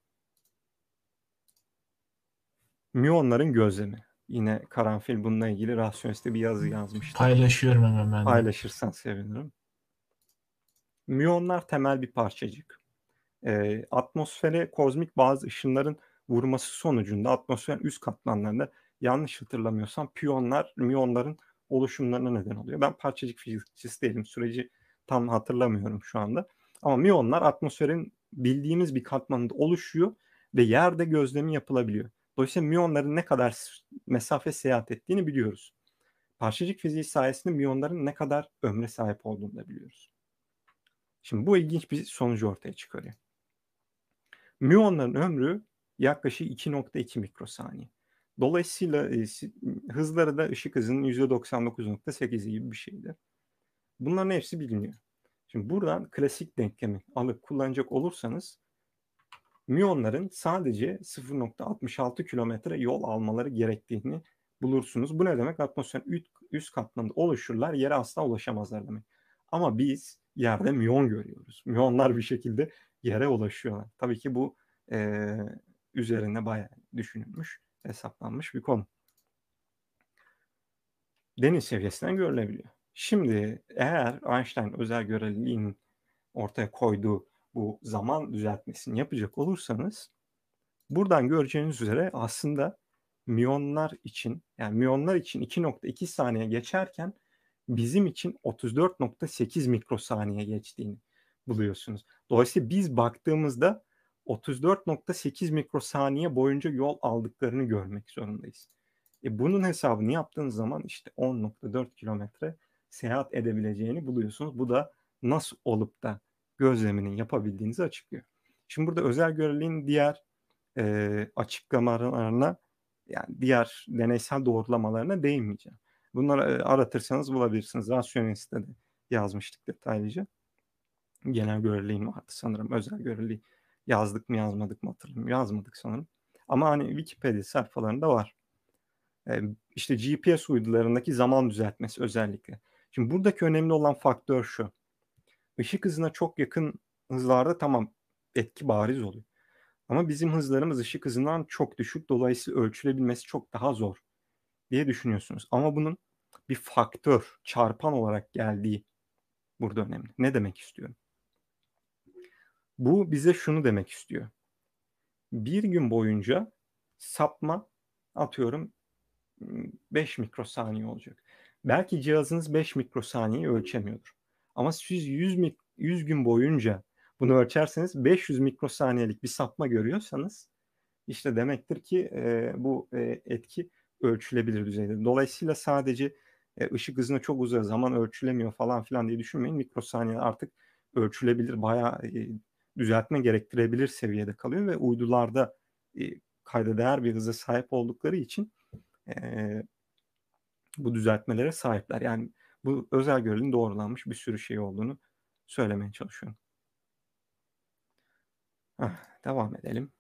Speaker 1: Müyonların gözlemi. Yine Karanfil bununla ilgili Rasyonist'te bir yazı yazmıştı.
Speaker 2: Paylaşıyorum hemen ben de.
Speaker 1: Paylaşırsan sevinirim. Müyonlar temel bir parçacık. E, atmosfere kozmik bazı ışınların vurması sonucunda atmosferin üst katmanlarında yanlış hatırlamıyorsam piyonlar, müyonların oluşumlarına neden oluyor. Ben parçacık fizikçisi değilim. Süreci tam hatırlamıyorum şu anda. Ama müyonlar atmosferin bildiğimiz bir katmanında oluşuyor ve yerde gözlemi yapılabiliyor. Dolayısıyla müyonların ne kadar mesafe seyahat ettiğini biliyoruz. Parçacık fiziği sayesinde müyonların ne kadar ömre sahip olduğunu da biliyoruz. Şimdi bu ilginç bir sonucu ortaya çıkarıyor. Müyonların ömrü yaklaşık iki nokta iki mikrosaniye. Dolayısıyla e, hızları da ışık hızının yüzde doksan dokuz nokta sekizi gibi bir şeydi. Bunların hepsi biliniyor. Şimdi buradan klasik denklemi alıp kullanacak olursanız müyonların sadece sıfır nokta altmış altı kilometre yol almaları gerektiğini bulursunuz. Bu ne demek? Atmosferin üst, üst katmanında oluşurlar, yere asla ulaşamazlar demek. Ama biz yerde müyon görüyoruz. Müyonlar bir şekilde yere ulaşıyorlar. Tabii ki bu e, üzerine bayağı düşünülmüş, hesaplanmış bir konu. Deniz seviyesinden görülebiliyor. Şimdi eğer Einstein özel göreliliğinin ortaya koyduğu bu zaman düzeltmesini yapacak olursanız buradan göreceğiniz üzere aslında müyonlar için yani müyonlar için iki nokta iki saniye geçerken bizim için otuz dört nokta sekiz mikrosaniye geçtiğini buluyorsunuz. Dolayısıyla biz baktığımızda otuz dört nokta sekiz mikrosaniye boyunca yol aldıklarını görmek zorundayız. E bunun hesabını yaptığınız zaman işte on nokta dört kilometre seyahat edebileceğini buluyorsunuz. Bu da nasıl olup da gözlemini yapabildiğinizi açıklıyor. Şimdi burada özel göreliliğin diğer e, açıklamalarına yani diğer deneysel doğrulamalarına değinmeyeceğim. Bunları aratırsanız bulabilirsiniz. Rasyonelist'te de yazmıştık detaylıca. Genel göreliliğin vardı sanırım. Özel göreliliği yazdık mı yazmadık mı hatırlamıyorum. Yazmadık sanırım. Ama hani Wikipedia sayfalarında var. Ee, işte G P S uydularındaki zaman düzeltmesi özellikle. Şimdi buradaki önemli olan faktör şu. Işık hızına çok yakın hızlarda tamam etki bariz oluyor. Ama bizim hızlarımız ışık hızından çok düşük. Dolayısıyla ölçülebilmesi çok daha zor diye düşünüyorsunuz. Ama bunun bir faktör, çarpan olarak geldiği burada önemli. Ne demek istiyorum? Bu bize şunu demek istiyor. Bir gün boyunca sapma atıyorum beş mikrosaniye olacak. Belki cihazınız beş mikrosaniyeyi ölçemiyordur. Ama siz yüz, yüz gün boyunca bunu ölçerseniz beş yüz mikrosaniyelik bir sapma görüyorsanız işte demektir ki e, bu e, etki ölçülebilir düzeyde. Dolayısıyla sadece e, ışık hızına çok uzak zaman ölçülemiyor falan filan diye düşünmeyin. Mikrosaniye artık ölçülebilir, bayağı e, düzeltme gerektirebilir seviyede kalıyor ve uydularda e, kayda değer bir hıza sahip oldukları için e, bu düzeltmelere sahipler. Yani bu özel göreliliğin doğrulanmış bir sürü şey olduğunu söylemeye çalışıyorum. Heh, devam edelim.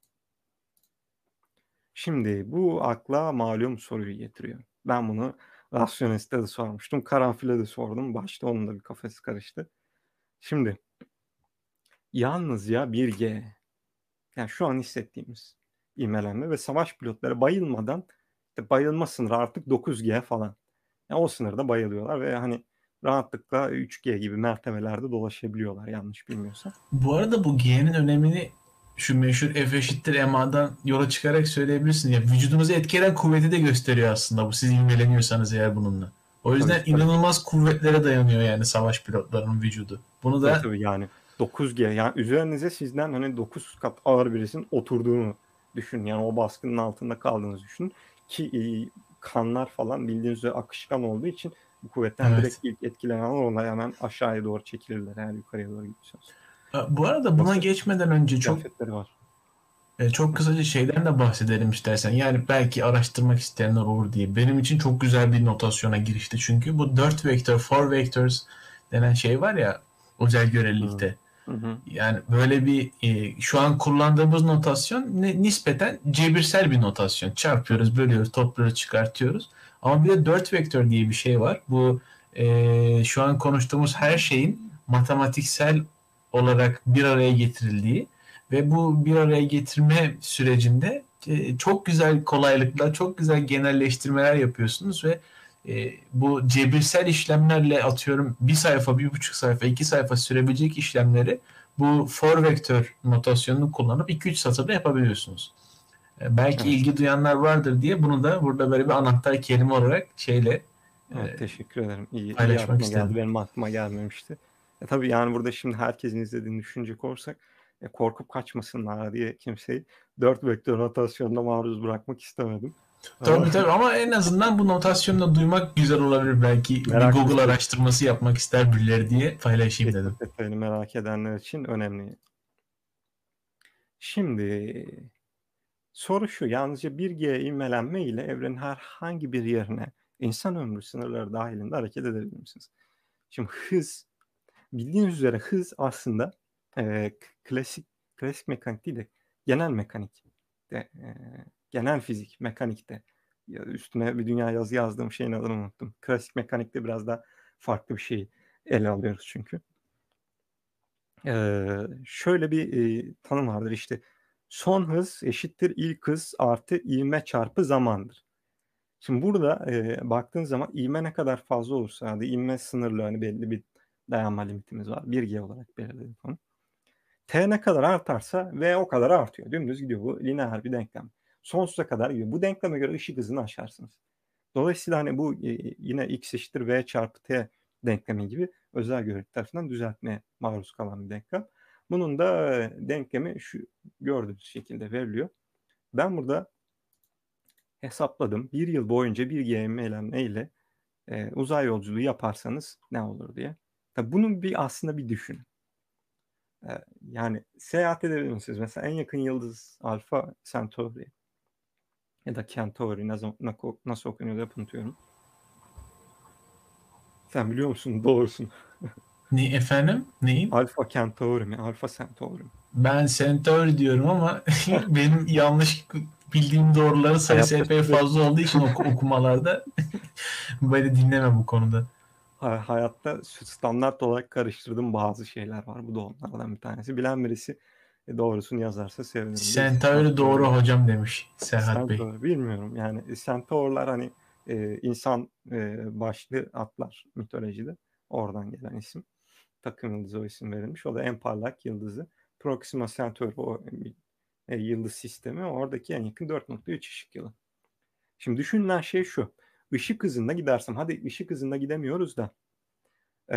Speaker 1: Şimdi bu akla malum soruyu getiriyor. Ben bunu Rasyonist'te de sormuştum. Karanfil'e de sordum. Başta onun da bir kafası karıştı. Şimdi yalnızca bir G, yani şu an hissettiğimiz ivmelenme ve savaş pilotları bayılmadan işte bayılma sınırı artık dokuz G falan. Yani o sınırda bayılıyorlar ve hani rahatlıkla üç G gibi mertebelerde dolaşabiliyorlar yanlış bilmiyorsam.
Speaker 2: Bu arada bu G'nin önemini şu meşhur F eşittir Ma'dan yola çıkarak söyleyebilirsin. Ya vücudunuzu etkileyen kuvveti de gösteriyor aslında bu. Siz ivmeleniyorsanız eğer bununla. O
Speaker 1: Tabii
Speaker 2: yüzden
Speaker 1: tabii.
Speaker 2: inanılmaz kuvvetlere dayanıyor yani savaş pilotlarının vücudu. Bunu
Speaker 1: Tabii
Speaker 2: da
Speaker 1: tabii yani dokuz G yani üzerinize sizden hani dokuz kat ağır birisinin oturduğunu düşün. Yani o baskının altında kaldığınızı düşün. Ki e, kanlar falan bildiğiniz üzere akışkan olduğu için bu kuvvetten direkt
Speaker 2: evet.
Speaker 1: ilk etkilenen onlar hemen aşağıya doğru çekilirler eğer yukarıya doğru gidiyorsanız.
Speaker 2: Bu arada buna
Speaker 1: Nasıl
Speaker 2: geçmeden önce çok
Speaker 1: kıyafetleri var.
Speaker 2: e, çok kısaca şeyden de bahsedelim istersen. Yani belki araştırmak isteyenler olur diye. Benim için çok güzel bir notasyona girişti. Çünkü bu dört vektör, four vectors denen şey var ya özel
Speaker 1: Hı
Speaker 2: görelilikte.
Speaker 1: hı. Hı.
Speaker 2: Yani böyle bir e, şu an kullandığımız notasyon ne, nispeten cebirsel bir notasyon. Çarpıyoruz, bölüyoruz, topluyoruz, çıkartıyoruz. Ama bir de dört vektör diye bir şey var. Bu e, şu an konuştuğumuz her şeyin matematiksel olarak bir araya getirildiği ve bu bir araya getirme sürecinde e, çok güzel kolaylıkla, çok güzel genelleştirmeler yapıyorsunuz ve e, bu cebirsel işlemlerle atıyorum bir sayfa, bir buçuk sayfa, iki sayfa sürebilecek işlemleri bu for vektör notasyonunu kullanıp iki üç satırda yapabiliyorsunuz. E, belki
Speaker 1: Evet.
Speaker 2: ilgi duyanlar vardır diye bunu da burada böyle bir anahtar kelime olarak şeyle e,
Speaker 1: Evet, teşekkür ederim. İyi, iyi
Speaker 2: paylaşmak
Speaker 1: aklıma geldi.
Speaker 2: istedim.
Speaker 1: Benim aklıma gelmemişti. E, tabii yani burada şimdi herkesin izlediğini düşünecek olursak e, korkup kaçmasınlar diye kimseyi dört vektör rotasyonuna maruz bırakmak istemedim. Ama
Speaker 2: Tabii tabii ama en azından bu notasyonu da duymak güzel olabilir. Belki bir Google
Speaker 1: meraklısın.
Speaker 2: araştırması yapmak ister birileri diye paylaşayım dedim.
Speaker 1: Teknik detayını merak edenler için önemli. Şimdi soru şu. Yalnızca bir G ivmelenme ile evrenin herhangi bir yerine insan ömrü sınırları dahilinde hareket edebilir misiniz? Şimdi hız bildiğiniz üzere hız aslında e, klasik klasik mekanik değil de genel mekanik de, e, genel fizik mekanikte ya üstüne bir dünya yazı yazdığım şeyin adını unuttum. Klasik mekanikte biraz daha farklı bir şeyi ele alıyoruz çünkü. E, şöyle bir e, tanım vardır işte son hız eşittir ilk hız artı ivme çarpı zamandır. Şimdi burada e, baktığın zaman ivme ne kadar fazla olursa hadi ivme sınırlı hani belli bir dayanma limitimiz var. bir G olarak belirledik onu. T ne kadar artarsa V o kadar artıyor. Dümdüz gidiyor. Bu lineer bir denklem. Sonsuza kadar gidiyor. Bu denkleme göre ışık hızını aşarsınız. Dolayısıyla hani bu e, yine x eşittir V çarpı T denklemi gibi özel görelilik tarafından düzeltmeye maruz kalan bir denklem. Bunun da e, denklemi şu gördüğünüz şekilde veriliyor. Ben burada hesapladım. Bir yıl boyunca bir G M ile e, uzay yolculuğu yaparsanız ne olur diye. Tabii bunun bir aslında bir düşünün. E, yani seyahat edebilir misiniz? Mesela en yakın yıldız Alfa Centauri ya da Centauri nasıl, nasıl okunuyor da unutuyorum. Sen biliyor musun doğrusunu?
Speaker 2: Ne efendim? Neyim?
Speaker 1: Alfa Centauri mi? Alfa Centauri mi?
Speaker 2: Ben Centauri diyorum ama benim yanlış bildiğim doğruların sayısı
Speaker 1: Hayatta
Speaker 2: epey
Speaker 1: sürekli
Speaker 2: fazla olduğu için oku- okumalarda beni dinleme bu konuda.
Speaker 1: ha- hayatta standart olarak karıştırdığım bazı şeyler var. Bu da onlardan bir tanesi. Bilen birisi e, doğrusunu yazarsa sevinirim. Birisi
Speaker 2: Centauri doğru
Speaker 1: Centauri.
Speaker 2: hocam demiş Serhat Bey.
Speaker 1: Centaur bilmiyorum yani Centaurlar hani e, insan e, başlı atlar mitolojide oradan gelen isim. Takım yıldızı o isim verilmiş. O da en parlak yıldızı. Proxima Centauri o e, yıldız sistemi oradaki en yakın dört nokta üç ışık yılı. Şimdi düşünülen şey şu. Işık hızında gidersem hadi ışık hızında gidemiyoruz da e,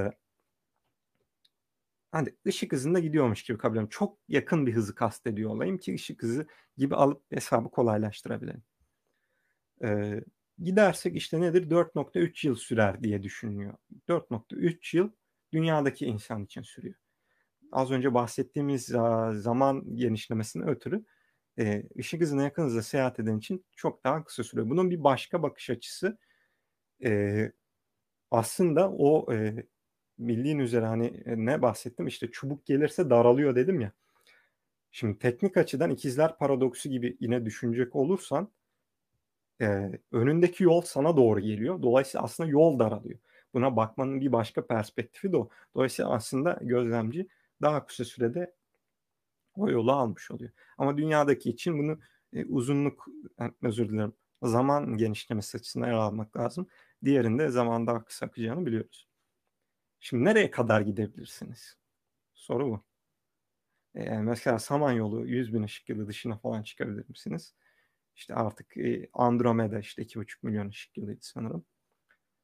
Speaker 1: hani ışık hızında gidiyormuş gibi kabul ediyorum. Çok yakın bir hızı kastediyor olayım ki ışık hızı gibi alıp hesabı kolaylaştırabilelim. Ee, gidersek işte nedir? dört nokta üç yıl sürer diye düşünülüyor. dört nokta üç yıl dünyadaki insan için sürüyor. Az önce bahsettiğimiz zaman genişlemesine ötürü e, ışık hızına yakın hızla seyahat eden için çok daha kısa sürüyor. Bunun bir başka bakış açısı e, aslında o e, bildiğin üzere hani e, ne bahsettim işte çubuk gelirse daralıyor dedim ya. Şimdi teknik açıdan ikizler paradoksu gibi yine düşünecek olursan e, önündeki yol sana doğru geliyor. Dolayısıyla aslında yol daralıyor. Buna bakmanın bir başka perspektifi de o. Dolayısıyla aslında gözlemci daha kısa sürede o yolu almış oluyor. Ama dünyadaki için bunu e, uzunluk, yani özür dilerim, zaman genişlemesi açısından ele almak lazım. Diğerinde zaman daha kısa akacağını biliyoruz. Şimdi nereye kadar gidebilirsiniz? Soru bu. E, mesela Samanyolu yüz bin ışık yılı dışına falan çıkabilir misiniz? İşte artık e, Andromeda işte iki buçuk milyon ışık yılıydı sanırım.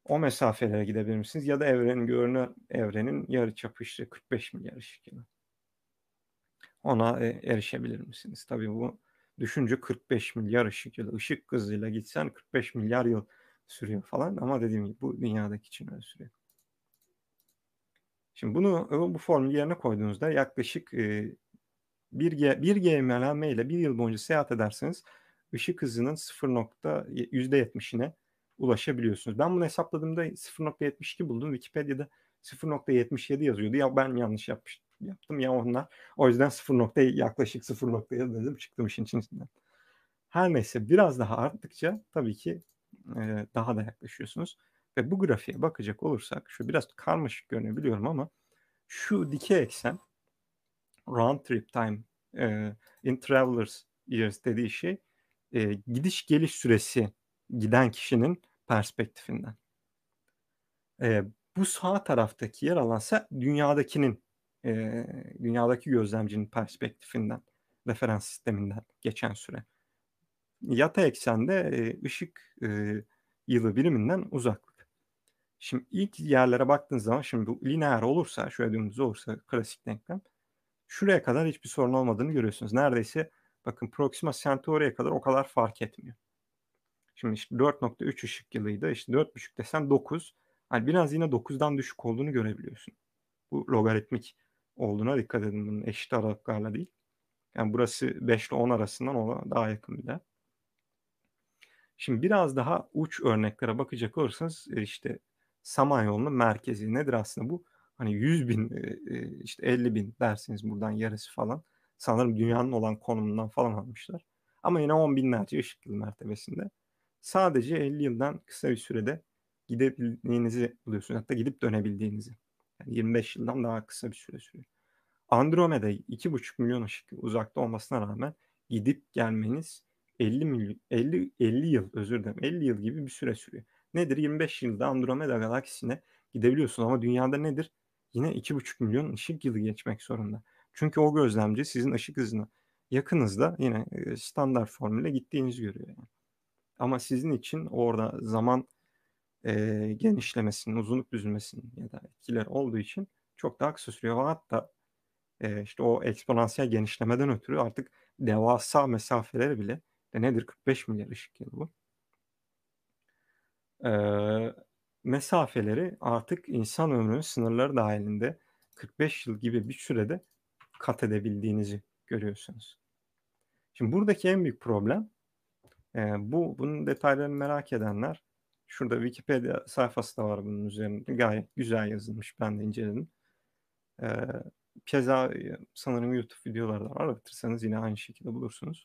Speaker 1: O mesafelere gidebilir misiniz? Ya da evrenin görünür evrenin yarıçapı işte kırk beş milyar ışık yılı. Ona e, erişebilir misiniz? Tabii bu düşünce kırk beş milyar ışık yılı. Işık hızıyla gitsen kırk beş milyar yıl sürüyor falan ama dediğim gibi bu dünyadaki için öyle sürüyor. Şimdi bunu bu formülü yerine koyduğunuzda yaklaşık e, bir G, bir G ivmelenme ile bir yıl boyunca seyahat ederseniz ışık hızının sıfır nokta yüzde yetmişine ulaşabiliyorsunuz. Ben bunu hesapladığımda sıfır nokta yetmiş iki buldum. Wikipedia'da sıfır nokta yetmiş yedi yazıyordu. Ya ben yanlış yapmış, yaptım ya onlar. O yüzden sıfır nokta yaklaşık sıfır nokta yedi dedim, çıktım işin içinden. Her neyse biraz daha arttıkça tabii ki e, daha da yaklaşıyorsunuz. Ve bu grafiğe bakacak olursak şu biraz karmaşık görünüyor biliyorum ama şu dikey eksen round trip time e, in travelers years dediği şey e, gidiş geliş süresi giden kişinin perspektifinden. E, bu sağ taraftaki yer alansa dünyadakinin e, dünyadaki gözlemcinin perspektifinden, referans sisteminden geçen süre. Yatay eksende e, ışık e, yılı biriminden uzaklık. Şimdi ilk yerlere baktığınız zaman şimdi bu lineer olursa, şöyle dümdüz olursa klasik denklem şuraya kadar hiçbir sorun olmadığını görüyorsunuz. Neredeyse bakın Proxima Centauri'ye kadar o kadar fark etmiyor. Şimdi işte dört nokta üç ışık yılıydı. İşte dört buçuk desen dokuz. Yani biraz yine dokuzdan düşük olduğunu görebiliyorsun. Bu logaritmik olduğuna dikkat edin. Bunun eşit aralıklarla değil. Yani burası beş ile on arasından ona daha yakın bile. Şimdi biraz daha uç örneklere bakacak olursanız işte Samanyolu'nun merkezi nedir aslında bu? Hani yüz bin işte elli bin dersiniz buradan yarısı falan. Sanırım dünyanın olan konumundan falan almışlar. Ama yine on binlerce ışık yılı mertebesinde. Sadece elli yıldan kısa bir sürede gidebildiğinizi buluyorsunuz. Hatta gidip dönebildiğinizi. Yani yirmi beş yıldan daha kısa bir süre sürüyor. Andromeda iki buçuk milyon ışık yılı uzakta olmasına rağmen gidip gelmeniz elli milyon elli elli yıl özür dilerim elli yıl gibi bir süre sürüyor. Nedir? yirmi beş yılda Andromeda galaksisine gidebiliyorsun ama dünyada nedir? Yine iki buçuk milyon ışık yılı geçmek zorunda. Çünkü o gözlemci sizin ışık hızına yakınızda yine standart formülle gittiğinizi görüyor yani. Ama sizin için orada zaman e, genişlemesinin, uzunluk düzülmesinin ya da etkiler olduğu için çok daha kısa sürüyor. Hatta e, işte o eksponansiyel genişlemeden ötürü artık devasa mesafeleri bile de nedir? kırk beş milyar ışık yılı bu. E, mesafeleri artık insan ömrünün sınırları dahilinde kırk beş yıl gibi bir sürede kat edebildiğinizi görüyorsunuz. Şimdi buradaki en büyük problem e, bu bunun detaylarını merak edenler şurada Wikipedia sayfası da var bunun üzerinde. Gayet güzel yazılmış. Ben de inceledim. E, keza sanırım YouTube videoları da var. Aratırsanız yine aynı şekilde bulursunuz.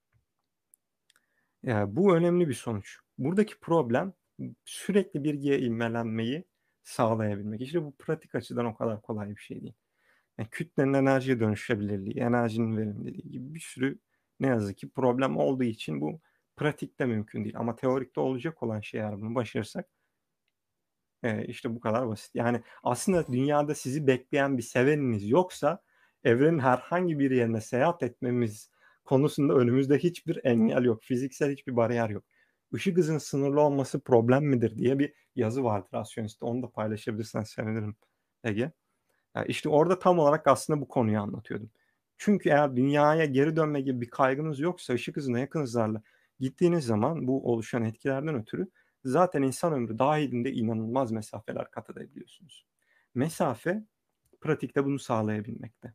Speaker 1: Yani bu önemli bir sonuç. Buradaki problem sürekli bir G ivmelenmeyi sağlayabilmek. İşte bu pratik açıdan o kadar kolay bir şey değil. Yani kütlenin enerjiye dönüşebilirliği, enerjinin verimliliği gibi bir sürü ne yazık ki problem olduğu için bu pratikte mümkün değil. Ama teorikte olacak olan şey eğer bunu başarırsak e, işte bu kadar basit. Yani aslında dünyada sizi bekleyen bir seveniniz yoksa evrenin herhangi bir yerine seyahat etmemiz konusunda önümüzde hiçbir engel yok. Fiziksel hiçbir bariyer yok. Işık hızının sınırlı olması problem midir diye bir yazı vardır Rasyonist'te. Onu da paylaşabilirsen sevinirim Ege. Yani işte orada tam olarak aslında bu konuyu anlatıyordum. Çünkü eğer dünyaya geri dönme gibi bir kaygınız yoksa ışık hızına yakın hızlarla gittiğiniz zaman bu oluşan etkilerden ötürü zaten insan ömrü dahilinde inanılmaz mesafeler kat edebiliyorsunuz. Mesafe pratikte bunu sağlayabilmekte.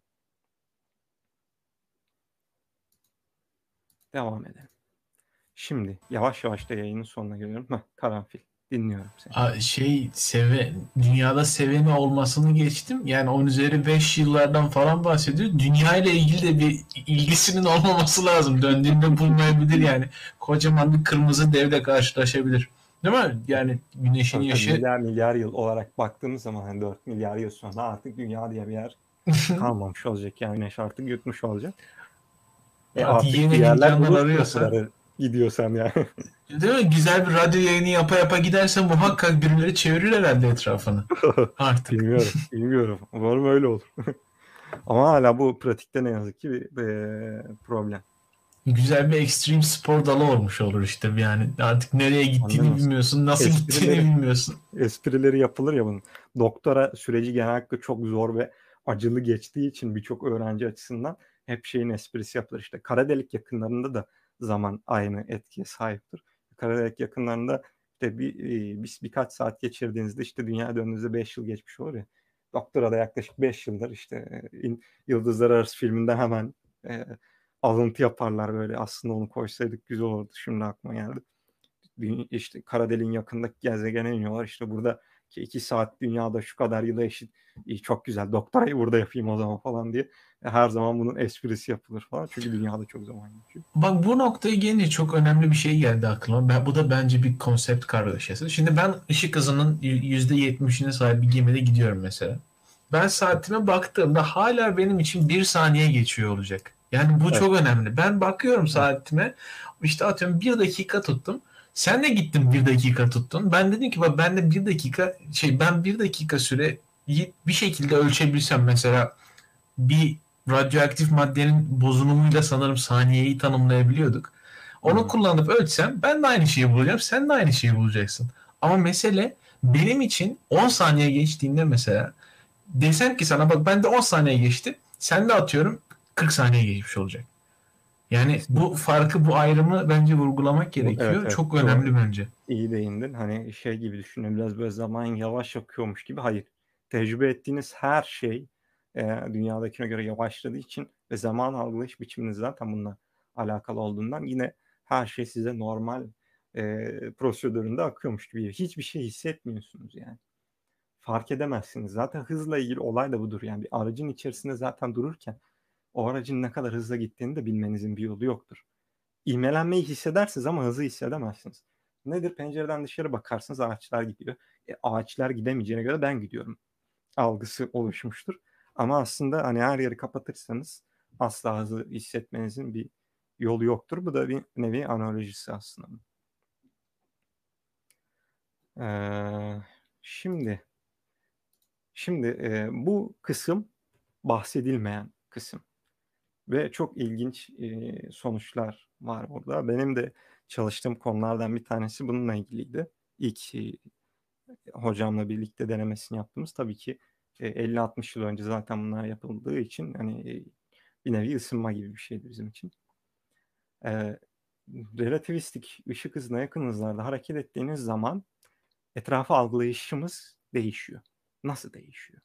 Speaker 1: Devam edelim. Şimdi yavaş yavaş da yayının sonuna geliyorum. Heh, karanfil. Dinliyorum seni.
Speaker 2: A- Şey seve dünyada seveni olmasını geçtim. Yani on üzeri beş yıllardan falan bahsediyor. Dünya ile ilgili de bir ilgisinin olmaması lazım. Döndüğünde bulmayabilir yani. Kocaman bir kırmızı devle karşılaşabilir. Değil mi? Yani güneşin
Speaker 1: Tabii, tabii,
Speaker 2: yaşı
Speaker 1: milyar milyar yıl olarak baktığımız zaman hani dört milyar yıl sonra artık dünya diye bir yer kalmamış olacak. Yani güneş artık yutmuş olacak. E
Speaker 2: artık
Speaker 1: artık
Speaker 2: yeni
Speaker 1: bir yerler
Speaker 2: imkanlar
Speaker 1: bulursun o
Speaker 2: arıyorsa,
Speaker 1: kadar gidiyorsan yani.
Speaker 2: değil mi? Güzel bir radyo yayını yapa yapa giderse muhakkak birileri çevirir herhalde etrafını. Artık.
Speaker 1: Bilmiyorum. Bilmiyorum. Umarım öyle olur. Ama hala bu pratikte ne yazık ki bir, bir problem.
Speaker 2: Güzel bir ekstrem spor dalı olmuş olur işte. Yani artık nereye
Speaker 1: Anladın
Speaker 2: gittiğini
Speaker 1: mı?
Speaker 2: bilmiyorsun, nasıl gittiğini
Speaker 1: Esprileri
Speaker 2: bilmiyorsun.
Speaker 1: esprileri yapılır ya bunun. Doktora süreci genellikle çok zor ve acılı geçtiği için birçok öğrenci açısından hep şeyin esprisi yapılır. İşte kara delik yakınlarında da zaman aynı etkiye sahiptir. Kara delik yakınlarında işte bir, e, bir birkaç saat geçirdiğinizde işte dünya döndüğünüzde beş yıl geçmiş olur ya. Doktora da yaklaşık beş yıldır işte e, in- Yıldızlar Arası filminden hemen e, alıntı yaparlar böyle. Aslında onu koysaydık güzel olurdu. Şimdi aklıma geldi. Dü- işte kara deliğin yakındaki gezegene iniyorlar. İşte burada ki iki saat dünyada şu kadar yıla eşit. İyi, çok güzel. Doktorayı burada yapayım o zaman falan diye. E, Her zaman bunun esprisi yapılır falan. Çünkü dünyada çok zaman geçiyor.
Speaker 2: Bak bu noktaya gelince çok önemli bir şey geldi aklıma. Ben, bu da bence bir konsept kargaşası. Şimdi ben ışık hızının yüzde yetmişine sahip bir gemide gidiyorum mesela. Ben saatime baktığımda hala benim için bir saniye geçiyor olacak. Yani bu
Speaker 1: Evet.
Speaker 2: çok önemli. Ben bakıyorum
Speaker 1: Evet.
Speaker 2: saatime, işte atıyorum bir dakika tuttum. Sen de gittin bir dakika tuttun. Ben dedim ki bak ben de bir dakika şey ben bir dakika süre bir şekilde ölçebilsem mesela bir radyoaktif maddenin bozulumuyla sanırım saniyeyi tanımlayabiliyorduk.
Speaker 1: Hı
Speaker 2: Onu
Speaker 1: hı.
Speaker 2: kullanıp ölçsem ben de aynı şeyi bulacağım, sen de aynı şeyi bulacaksın. Ama mesele benim için on saniye geçtiğinde mesela desem ki sana bak ben de on saniye geçti, sen de atıyorum kırk saniye geçmiş olacak. Yani bu
Speaker 1: Kesinlikle.
Speaker 2: farkı, bu ayrımı bence vurgulamak
Speaker 1: Bu, evet
Speaker 2: gerekiyor.
Speaker 1: evet.
Speaker 2: Çok
Speaker 1: Doğru.
Speaker 2: önemli bence.
Speaker 1: İyi değindin. Hani şey gibi düşünün. Biraz böyle zaman yavaş akıyormuş gibi. Hayır. Tecrübe ettiğiniz her şey e, dünyadakine göre yavaşladığı için ve zaman algılayış biçiminiz zaten bununla alakalı olduğundan yine her şey size normal e, prosedüründe akıyormuş gibi. Hiçbir şey hissetmiyorsunuz yani. Fark edemezsiniz. Zaten hızla ilgili olay da budur. Yani bir aracın içerisinde zaten dururken o aracın ne kadar hızla gittiğini de bilmenizin bir yolu yoktur. İğmelenmeyi hissedersiniz ama hızı hissedemezsiniz. Nedir? Pencereden dışarı bakarsınız ağaçlar gidiyor. E, ağaçlar gidemeyeceğine göre ben gidiyorum. Algısı oluşmuştur. Ama aslında hani her yeri kapatırsanız asla hızı hissetmenizin bir yolu yoktur. Bu da bir nevi analojisi aslında. Ee, şimdi şimdi e, bu kısım bahsedilmeyen kısım. Ve çok ilginç e, sonuçlar var burada. Benim de çalıştığım konulardan bir tanesi bununla ilgiliydi. İlk e, hocamla birlikte denemesini yaptığımız tabii ki e, elli altmış yıl önce zaten bunlar yapıldığı için hani e, bir nevi ısınma gibi bir şeydi bizim için. E, relativistik ışık hızına yakın hızlarda hareket ettiğiniz zaman etrafı algılayışımız değişiyor. Nasıl değişiyor?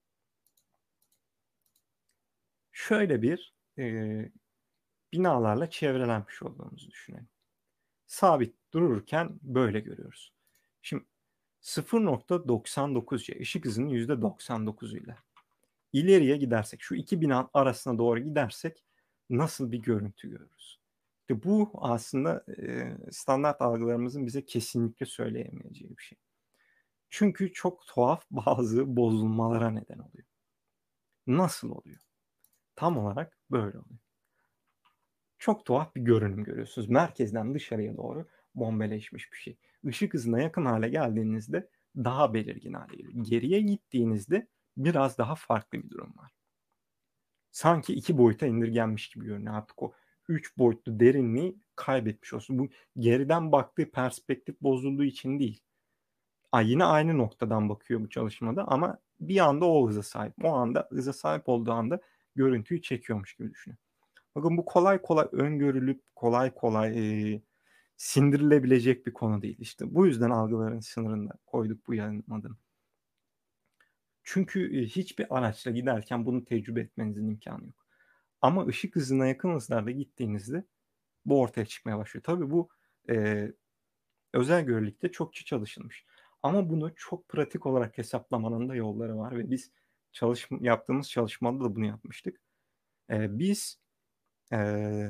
Speaker 1: Şöyle bir e, binalarla çevrelenmiş olduğumuzu düşünelim. Sabit dururken böyle görüyoruz. Şimdi sıfır nokta doksan dokuz c ışık hızının yüzde doksan dokuzu ile ileriye gidersek şu iki bina arasına doğru gidersek nasıl bir görüntü görürüz? İşte bu aslında e, standart algılarımızın bize kesinlikle söyleyemeyeceği bir şey. Çünkü çok tuhaf bazı bozulmalara neden oluyor. Nasıl oluyor? Tam olarak böyle oluyor. Çok tuhaf bir görünüm görüyorsunuz. Merkezden dışarıya doğru bombeleşmiş bir şey. Işık hızına yakın hale geldiğinizde daha belirgin hale geliyor. Geriye gittiğinizde biraz daha farklı bir durum var. Sanki iki boyuta indirgenmiş gibi görünüyor. Artık o üç boyutlu derinliği kaybetmiş olsun. Bu geriden baktığı perspektif bozulduğu için değil. Ay yine aynı noktadan bakıyor bu çalışmada ama bir anda o hıza sahip. O anda hıza sahip olduğu anda görüntüyü çekiyormuş gibi düşünüyor. Bakın bu kolay kolay öngörülüp kolay kolay e, sindirilebilecek bir konu değil. İşte bu yüzden algıların sınırında koyduk bu yayının adını. Çünkü e, hiçbir araçla giderken bunu tecrübe etmenizin imkanı yok. Ama ışık hızına yakın hızlarda gittiğinizde bu ortaya çıkmaya başlıyor. Tabii bu e, özel görelilikte çokça çalışılmış. Ama bunu çok pratik olarak hesaplamanın da yolları var ve biz çalışma, yaptığımız çalışmada da bunu yapmıştık. E, biz e,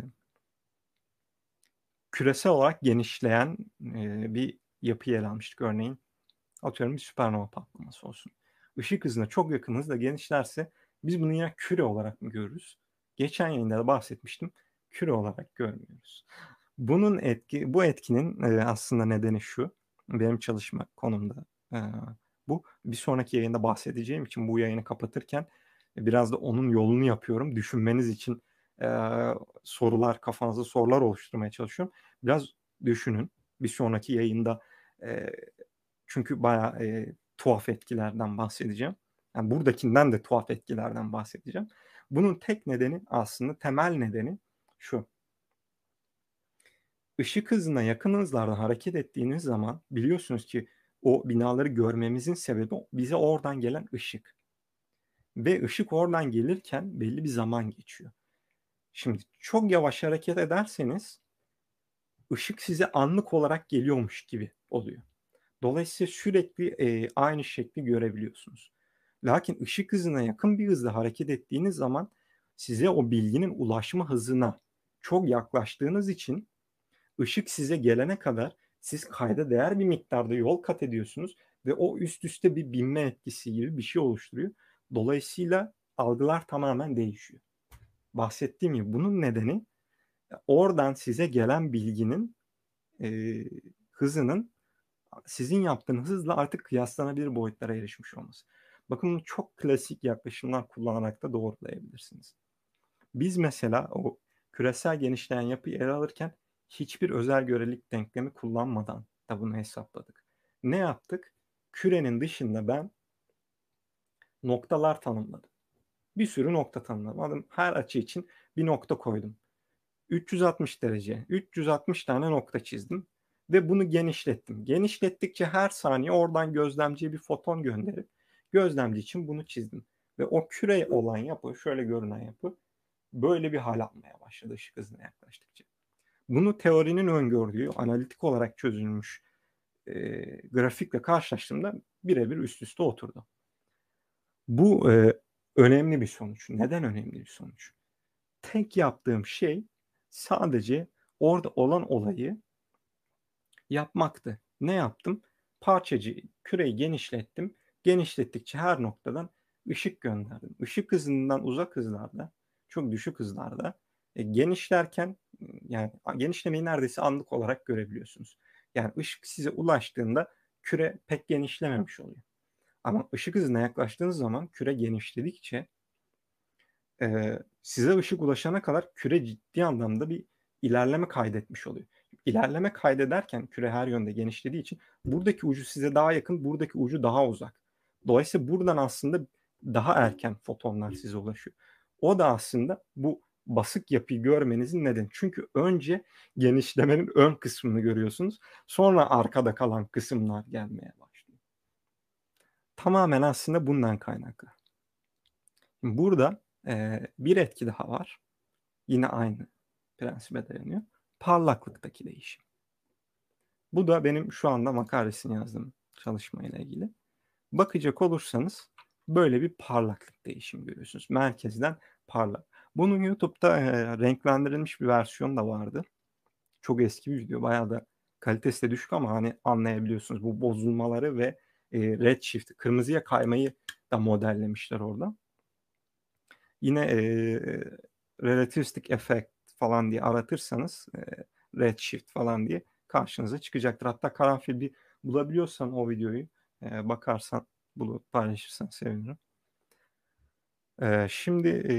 Speaker 1: küresel olarak genişleyen e, bir yapıyı ele almıştık. Örneğin atıyorum bir süpernova patlaması olsun. Işık hızına çok yakın hızla genişlerse biz bunu yine küre olarak mı görürüz? Geçen yayında da bahsetmiştim. Küre olarak görmüyoruz. Bunun etki, bu etkinin e, aslında nedeni şu. Benim çalışma konumda e, bu. Bir sonraki yayında bahsedeceğim için bu yayını kapatırken e, biraz da onun yolunu yapıyorum. Düşünmeniz için e, sorular, kafanızda sorular oluşturmaya çalışıyorum. Biraz düşünün. Bir sonraki yayında e, çünkü bayağı e, tuhaf etkilerden bahsedeceğim. Yani buradakinden de tuhaf etkilerden bahsedeceğim. Bunun tek nedeni, aslında temel nedeni şu. Işık hızına yakın hızlarda hareket ettiğiniz zaman biliyorsunuz ki o binaları görmemizin sebebi bize oradan gelen ışık. Ve ışık oradan gelirken belli bir zaman geçiyor. Şimdi çok yavaş hareket ederseniz ışık size anlık olarak geliyormuş gibi oluyor. Dolayısıyla sürekli e, aynı şekli görebiliyorsunuz. Lakin ışık hızına yakın bir hızla hareket ettiğiniz zaman size o bilginin ulaşma hızına çok yaklaştığınız için ışık size gelene kadar siz kayda değer bir miktarda yol kat ediyorsunuz ve o üst üste bir binme etkisi gibi bir şey oluşturuyor. Dolayısıyla algılar tamamen değişiyor. Bahsettiğim gibi bunun nedeni oradan size gelen bilginin e, hızının sizin yaptığınız hızla artık kıyaslanabilir boyutlara erişmiş olması. Bakın bunu çok klasik yaklaşımlar kullanarak da doğrulayabilirsiniz. Biz mesela o küresel genişleyen yapıyı ele alırken hiçbir özel görelilik denklemi kullanmadan da bunu hesapladık. Ne yaptık? Kürenin dışında ben noktalar tanımladım. Bir sürü nokta tanımladım. Her açı için bir nokta koydum. üç yüz altmış derece, üç yüz altmış tane nokta çizdim ve bunu genişlettim. Genişlettikçe her saniye oradan gözlemciye bir foton gönderip gözlemci için bunu çizdim. Ve o küre olan yapı, şöyle görünen yapı böyle bir hal almaya başladı ışık hızına yaklaştıkça. Bunu teorinin öngördüğü, analitik olarak çözülmüş e, grafikle karşılaştığımda birebir üst üste oturdu. Bu e, önemli bir sonuç. Neden önemli bir sonuç? Tek yaptığım şey sadece orada olan olayı yapmaktı. Ne yaptım? Parçacı küreyi genişlettim. Genişlettikçe her noktadan ışık gönderdim. Işık hızından uzak hızlarda, çok düşük hızlarda e, genişlerken yani genişlemeyi neredeyse anlık olarak görebiliyorsunuz. Yani ışık size ulaştığında küre pek genişlememiş oluyor. Ama ışık hızına yaklaştığınız zaman küre genişledikçe e, size ışık ulaşana kadar küre ciddi anlamda bir ilerleme kaydetmiş oluyor. İlerleme kaydederken küre her yönde genişlediği için buradaki ucu size daha yakın, buradaki ucu daha uzak. Dolayısıyla buradan aslında daha erken fotonlar size ulaşıyor. O da aslında bu basık yapıyı görmenizin nedeni. Çünkü önce genişlemenin ön kısmını görüyorsunuz. Sonra arkada kalan kısımlar gelmeye başlıyor. Tamamen aslında bundan kaynaklı. Burada e, bir etki daha var. Yine aynı prensibe dayanıyor. Parlaklıktaki değişim. Bu da benim şu anda makalesini yazdığım çalışmayla ilgili. Bakacak olursanız böyle bir parlaklık değişimi görüyorsunuz. Merkezden parlak. Bunun YouTube'da e, renklendirilmiş bir versiyonu da vardı. Çok eski bir video. Bayağı da kalitesi de düşük ama hani anlayabiliyorsunuz. Bu bozulmaları ve e, redshift, kırmızıya kaymayı da modellemişler orada. Yine e, relativistic effect falan diye aratırsanız e, redshift falan diye karşınıza çıkacaktır. Hatta karanfil bir bulabiliyorsan o videoyu e, bakarsan bulup paylaşırsan sevinirim. E, şimdi e,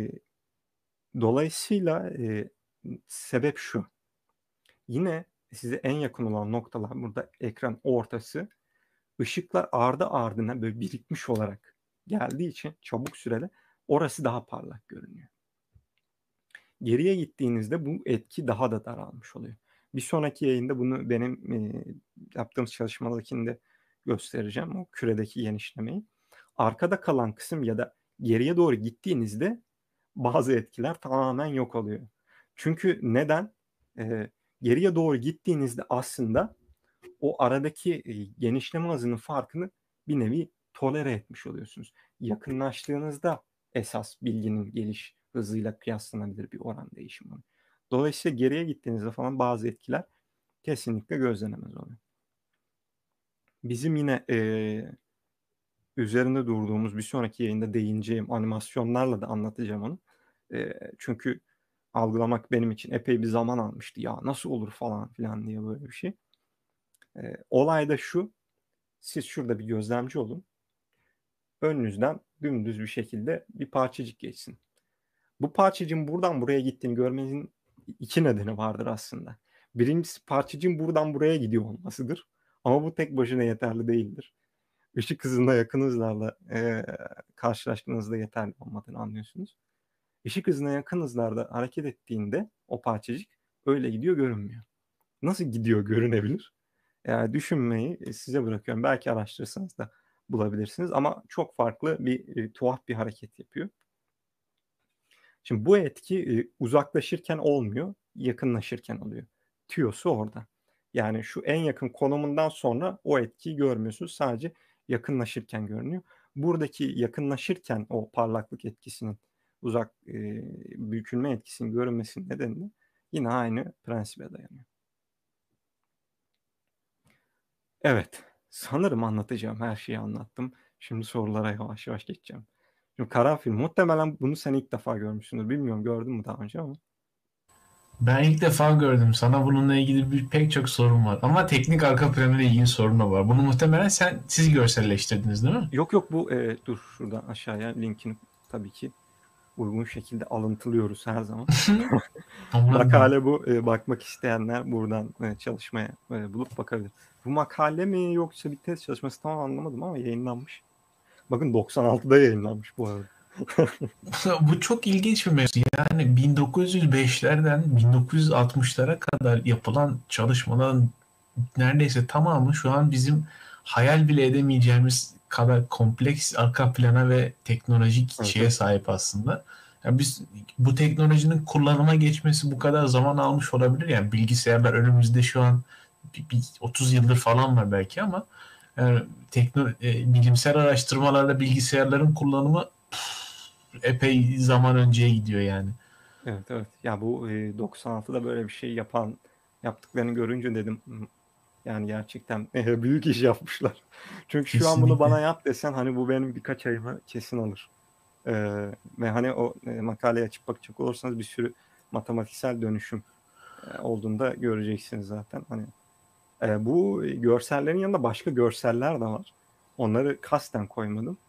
Speaker 1: dolayısıyla e, sebep şu. Yine size en yakın olan noktalar burada ekran ortası. Işıklar ardı ardına böyle birikmiş olarak geldiği için çabuk süreli orası daha parlak görünüyor. Geriye gittiğinizde bu etki daha da daralmış oluyor. Bir sonraki yayında bunu benim e, yaptığımız çalışmadakinde göstereceğim. O küredeki genişlemeyi. Arkada kalan kısım ya da geriye doğru gittiğinizde bazı etkiler tamamen yok oluyor. Çünkü neden? E, geriye doğru gittiğinizde aslında o aradaki e, genişleme hızının farkını bir nevi tolere etmiş oluyorsunuz. Yakınlaştığınızda esas bilginin geliş hızıyla kıyaslanabilir bir oran değişimi oluyor. Dolayısıyla geriye gittiğinizde falan bazı etkiler kesinlikle gözlenemez oluyor. Bizim yine e, üzerinde durduğumuz bir sonraki yayında değineceğim animasyonlarla da anlatacağım onu. E, çünkü algılamak benim için epey bir zaman almıştı. Ya nasıl olur falan filan diye böyle bir şey. E, olay da şu. Siz şurada bir gözlemci olun. Önünüzden dümdüz bir şekilde bir parçacık geçsin. Bu parçacığın buradan buraya gittiğini görmenizin iki nedeni vardır aslında. Birincisi parçacığın buradan buraya gidiyor olmasıdır. Ama bu tek başına yeterli değildir. Işık hızında yakın hızlarla e, karşılaştığınızda yeterli olmadığını anlıyorsunuz. Işık hızına yakın hızlarda hareket ettiğinde o parçacık öyle gidiyor görünmüyor. Nasıl gidiyor görünebilir? Yani düşünmeyi size bırakıyorum. Belki araştırırsanız da bulabilirsiniz ama çok farklı bir e, tuhaf bir hareket yapıyor. Şimdi bu etki e, uzaklaşırken olmuyor, yakınlaşırken oluyor. Tüyosu orada. Yani şu en yakın konumundan sonra o etkiyi görmüyorsunuz. Sadece yakınlaşırken görünüyor. Buradaki yakınlaşırken o parlaklık etkisinin uzak e, bükülme etkisinin görünmesinin nedeni de yine aynı prensibe dayanıyor. Evet, sanırım anlatacağım her şeyi anlattım. Şimdi sorulara yavaş yavaş geçeceğim. Şimdi karanfil, muhtemelen bunu sen ilk defa görmüşsündür. Bilmiyorum gördün mü daha önce ama.
Speaker 2: Ben ilk defa gördüm. Sana bununla ilgili bir pek çok sorun var. Ama teknik arka planıyla ilgili sorun da var. Bunu muhtemelen sen siz görselleştirdiniz değil mi?
Speaker 1: Yok yok bu e, dur şuradan aşağıya linkini tabii ki uygun şekilde alıntılıyoruz her zaman. Makale bu. E, bakmak isteyenler buradan e, çalışmaya e, bulup bakabilir. Bu makale mi yoksa bir test çalışması tam anlamadım ama yayınlanmış. Bakın doksan altıda yayınlanmış bu arada.
Speaker 2: Bu çok ilginç bir mevzu. Yani bin dokuz yüz beşlerden bin dokuz yüz altmışlara kadar yapılan çalışmaların neredeyse tamamı şu an bizim hayal bile edemeyeceğimiz kadar kompleks arka plana ve teknolojik
Speaker 1: Evet,
Speaker 2: şeye
Speaker 1: evet.
Speaker 2: sahip aslında. Yani biz bu teknolojinin kullanıma geçmesi bu kadar zaman almış olabilir. Yani bilgisayarlar önümüzde şu an bir, bir otuz yıldır falan var belki ama yani tekno, e, bilimsel araştırmalarda bilgisayarların kullanımı epey zaman önceye gidiyor yani.
Speaker 1: Evet evet. Ya bu e, doksan altıda böyle bir şey yapan yaptıklarını görünce dedim yani gerçekten e, büyük iş yapmışlar. Çünkü şu an bunu bana
Speaker 2: Kesinlikle.
Speaker 1: yap desen hani bu benim birkaç ayımı kesin alır. Ee, ve hani o e, makaleyi açıp bakacak olursanız bir sürü matematiksel dönüşüm e, olduğunda göreceksiniz zaten. Hani e, bu görsellerin yanında başka görseller de var. Onları kasten koymadım.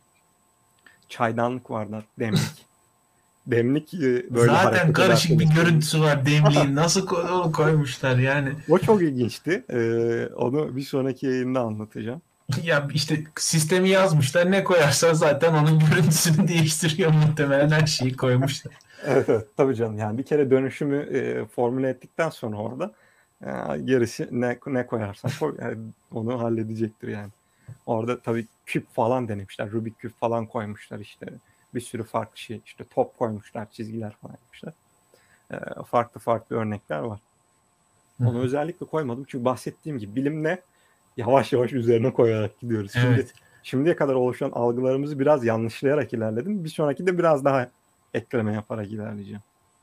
Speaker 1: Çaydanlık vardı, demlik. Demlik e, böyle
Speaker 2: Zaten
Speaker 1: hareket
Speaker 2: karışık
Speaker 1: ederken
Speaker 2: bir
Speaker 1: ısınıyor.
Speaker 2: görüntüsü var demliğin. Nasıl ko- koymuşlar yani.
Speaker 1: O çok ilginçti. Ee, onu bir sonraki yayında anlatacağım.
Speaker 2: Ya işte sistemi yazmışlar. Ne koyarsan zaten onun görüntüsünü değiştiriyor muhtemelen. Her şeyi koymuşlar.
Speaker 1: Evet, evet tabii canım. Yani bir kere dönüşümü e, formüle ettikten sonra orada e, gerisi ne, ne koyarsan koy yani onu halledecektir yani. Orada tabii küp falan denemişler. Rubik küp falan koymuşlar işte. Bir sürü farklı şey işte top koymuşlar, çizgiler falan yapmışlar. E, farklı farklı örnekler var. Onu özellikle koymadım çünkü bahsettiğim gibi bilimle yavaş yavaş üzerine koyarak gidiyoruz. Şimdi
Speaker 2: Evet.
Speaker 1: şimdiye kadar oluşan algılarımızı biraz yanlışlayarak ilerledim. Bir sonraki de biraz daha ekleme yaparak ilerleyeceğim.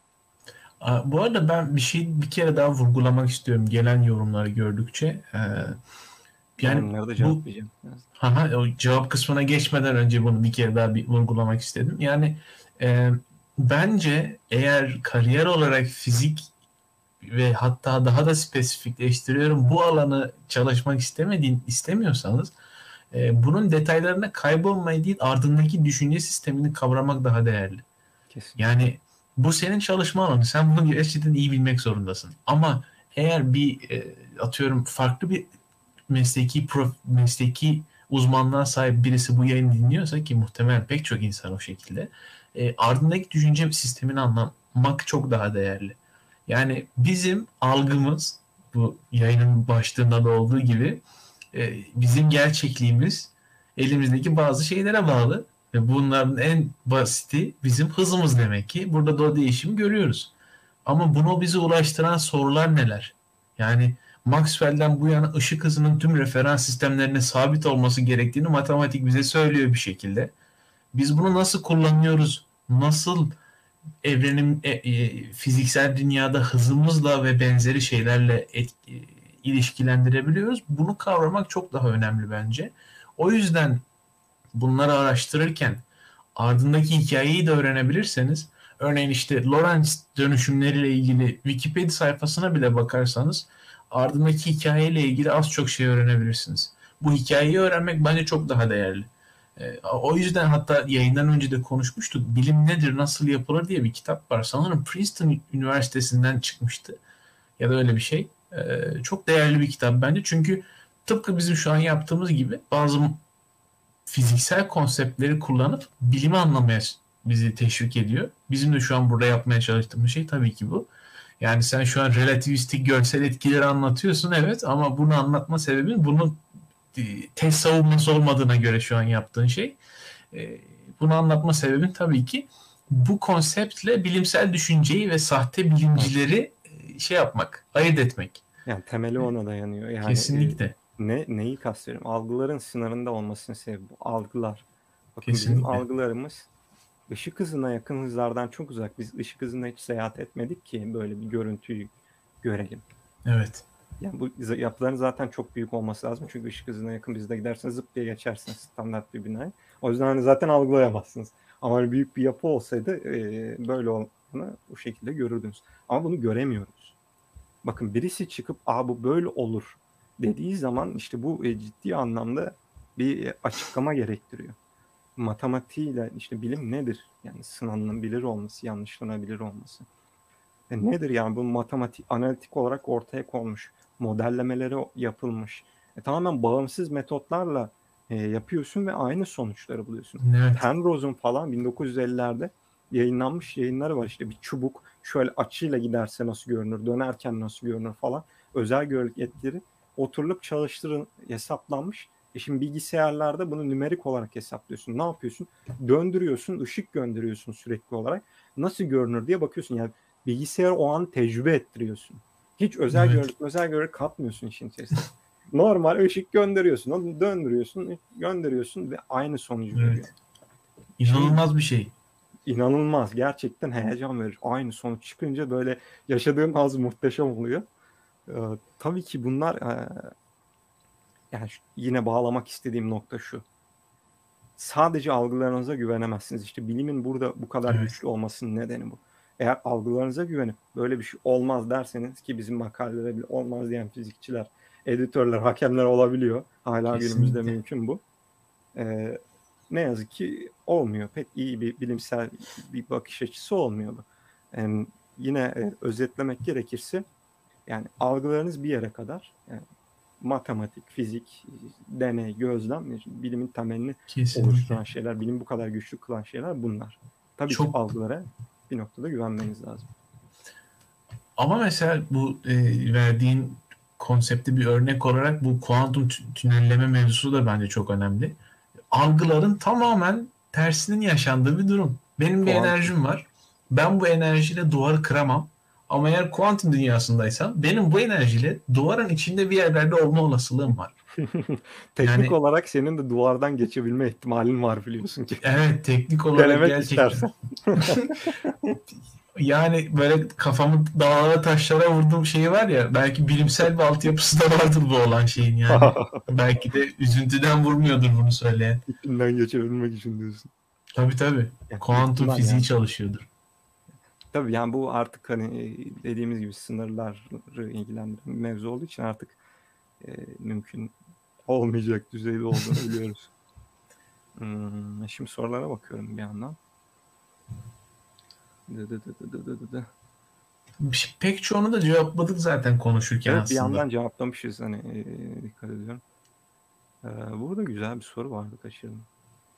Speaker 2: Aa, bu arada ben bir şey bir kere daha vurgulamak istiyorum gelen yorumları gördükçe. Ee, yani
Speaker 1: Yorumlara da
Speaker 2: bu
Speaker 1: cevaplayacağım. Biraz.
Speaker 2: aha, o cevap kısmına geçmeden önce bunu bir kere daha bir vurgulamak istedim. Yani e, bence eğer kariyer olarak fizik ve hatta daha da spesifikleştiriyorum bu alanı çalışmak istemediğin istemiyorsanız e, bunun detaylarına kaybolmayı değil ardındaki düşünce sistemini kavramak daha değerli.
Speaker 1: Kesin.
Speaker 2: Yani bu senin çalışma alanı. Sen bunu gerçekten iyi bilmek zorundasın. Ama eğer bir e, atıyorum farklı bir mesleki prof, mesleki uzmanlığa sahip birisi bu yayını dinliyorsa ki muhtemelen pek çok insan o şekilde e, ardındaki düşünce sistemini anlamak çok daha değerli. Yani bizim algımız bu yayının başlığında da olduğu gibi e, bizim gerçekliğimiz elimizdeki bazı şeylere bağlı. Ve bunların en basiti bizim hızımız demek ki. Burada da o değişimi görüyoruz. Ama bunu bize ulaştıran sorular neler? Yani Maxwell'den bu yana ışık hızının tüm referans sistemlerine sabit olması gerektiğini matematik bize söylüyor bir şekilde. Biz bunu nasıl kullanıyoruz? Nasıl evrenin e, e, fiziksel dünyada hızımızla ve benzeri şeylerle et, e, ilişkilendirebiliyoruz? Bunu kavramak çok daha önemli bence. O yüzden bunları araştırırken ardındaki hikayeyi de öğrenebilirseniz örneğin işte Lorentz dönüşümleriyle ilgili Wikipedia sayfasına bile bakarsanız ardındaki hikayeyle ilgili az çok şey öğrenebilirsiniz. Bu hikayeyi öğrenmek bence çok daha değerli. E, o yüzden hatta yayından önce de konuşmuştuk. Bilim nedir, nasıl yapılır diye bir kitap var. Sanırım Princeton Üniversitesi'nden çıkmıştı. Ya da öyle bir şey. E, çok değerli bir kitap bence. Çünkü tıpkı bizim şu an yaptığımız gibi bazı fiziksel konseptleri kullanıp bilimi anlamaya bizi teşvik ediyor. Bizim de şu an burada yapmaya çalıştığımız şey tabii ki bu. Yani sen şu an relativistik görsel etkileri anlatıyorsun, evet, ama bunu anlatma sebebin bunun e, test savunması olmadığına göre şu an yaptığın şey. E, bunu anlatma sebebin tabii ki bu konseptle bilimsel düşünceyi ve sahte bilimcileri e, şey yapmak, ayırt etmek.
Speaker 1: Yani temeli ona dayanıyor. Yani e,
Speaker 2: Kesinlikle.
Speaker 1: ne neyi kastediyorum? Algıların sınırında olmasının sebebi bu. Algılar. Bakın bizim
Speaker 2: Kesinlikle.
Speaker 1: algılarımız ışık hızına yakın hızlardan çok uzak. Biz ışık hızına hiç seyahat etmedik ki böyle bir görüntüyü görelim.
Speaker 2: Evet.
Speaker 1: Yani bu z- yapıların zaten çok büyük olması lazım. Çünkü ışık hızına yakın bizde giderseniz zıp diye geçersiniz standart bir binayı. O yüzden hani zaten algılayamazsınız. Ama hani büyük bir yapı olsaydı e, böyle olduğunu bu şekilde görürdünüz. Ama bunu göremiyoruz. Bakın birisi çıkıp aa bu böyle olur dediği zaman işte bu e, ciddi anlamda bir e, açıklama gerektiriyor. Matematiğiyle işte bilim nedir? Yani sınanılabilir olması, yanlışlanabilir olması. E nedir yani bu matematik, analitik olarak ortaya konmuş, modellemeleri yapılmış. E tamamen bağımsız metotlarla e, yapıyorsun ve aynı sonuçları buluyorsun.
Speaker 2: Evet.
Speaker 1: Penrose'un falan bin dokuz yüz ellilerde yayınlanmış yayınları var. İşte bir çubuk şöyle açıyla giderse nasıl görünür, dönerken nasıl görünür falan. Özel görülük etkileri oturulup çalıştırın, hesaplanmış. E şimdi bilgisayarlarda bunu nümerik olarak hesaplıyorsun. Ne yapıyorsun? Döndürüyorsun, ışık gönderiyorsun sürekli olarak. Nasıl görünür diye bakıyorsun. Yani bilgisayar o an tecrübe ettiriyorsun. Hiç özel
Speaker 2: Evet.
Speaker 1: görülük, özel görülük katmıyorsun işin içerisine. Normal ışık gönderiyorsun, onu döndürüyorsun, gönderiyorsun ve aynı sonucu veriyor.
Speaker 2: Evet.
Speaker 1: Şey
Speaker 2: İnanılmaz bir şey.
Speaker 1: inanılmaz, gerçekten heyecan verir. Aynı sonuç çıkınca böyle yaşadığım haz muhteşem oluyor. Ee, tabii ki bunlar e, yani şu- yine bağlamak istediğim nokta şu. Sadece algılarınıza güvenemezsiniz. İşte bilimin burada bu kadar
Speaker 2: Evet.
Speaker 1: güçlü olmasının nedeni bu. Eğer algılarınıza güvenip böyle bir şey olmaz derseniz ki bizim makalelere bile olmaz diyen fizikçiler, editörler, hakemler olabiliyor. Hala günümüzde
Speaker 2: Kesinlikle.
Speaker 1: mümkün bu. Ee, ne yazık ki olmuyor. Pek iyi bir bilimsel bir bakış açısı olmuyor bu. Yani yine e, özetlemek gerekirse yani algılarınız bir yere kadar. Yani matematik, fizik, deney, gözlem, bilimin temelini oluşturan
Speaker 2: Kesinlikle.
Speaker 1: şeyler, bilim bu kadar güçlü kılan şeyler bunlar. Tabii ki
Speaker 2: Çok,
Speaker 1: algılara bir noktada güvenmeniz lazım.
Speaker 2: ama mesela bu e, verdiğin konsepti bir örnek olarak bu kuantum tü- tünelleme mevzusu da bence çok önemli. Algıların tamamen tersinin yaşandığı bir durum. Benim bir
Speaker 1: Kuantum.
Speaker 2: enerjim var. Ben bu enerjiyle duvarı kıramam. Ama eğer kuantum dünyasındaysam benim bu enerjiyle duvarın içinde bir yerlerde olma olasılığım var.
Speaker 1: Teknik
Speaker 2: Yani
Speaker 1: olarak senin de duvardan geçebilme ihtimalin var biliyorsun ki.
Speaker 2: evet, teknik olarak
Speaker 1: Denemek
Speaker 2: gerçekten.
Speaker 1: istersen.
Speaker 2: Yani böyle kafamı dağlara taşlara vurduğum şey var ya, belki bilimsel bir altyapısı da vardır bu olan şeyin yani. Belki de üzüntüden vurmuyordur bunu söyleyen.
Speaker 1: İçinden geçebilmek için diyorsun.
Speaker 2: Tabii tabii.
Speaker 1: Yani
Speaker 2: Kuantum
Speaker 1: ihtimal
Speaker 2: fiziği
Speaker 1: yani.
Speaker 2: çalışıyordur.
Speaker 1: Tabii yani bu artık hani e, dediğimiz gibi sınırları ilgilendiren bir mevzu olduğu için artık e, mümkün olmayacak düzeyde olduğunu biliyoruz. Hmm, şimdi sorulara bakıyorum bir yandan. Dı dı dı dı dı dı dı dı.
Speaker 2: Pek çoğunu da cevapladık zaten konuşurken
Speaker 1: Evet bir
Speaker 2: aslında.
Speaker 1: yandan cevaplamışız hani e, dikkat ediyorum. E, burada güzel bir soru vardı kaçırdım.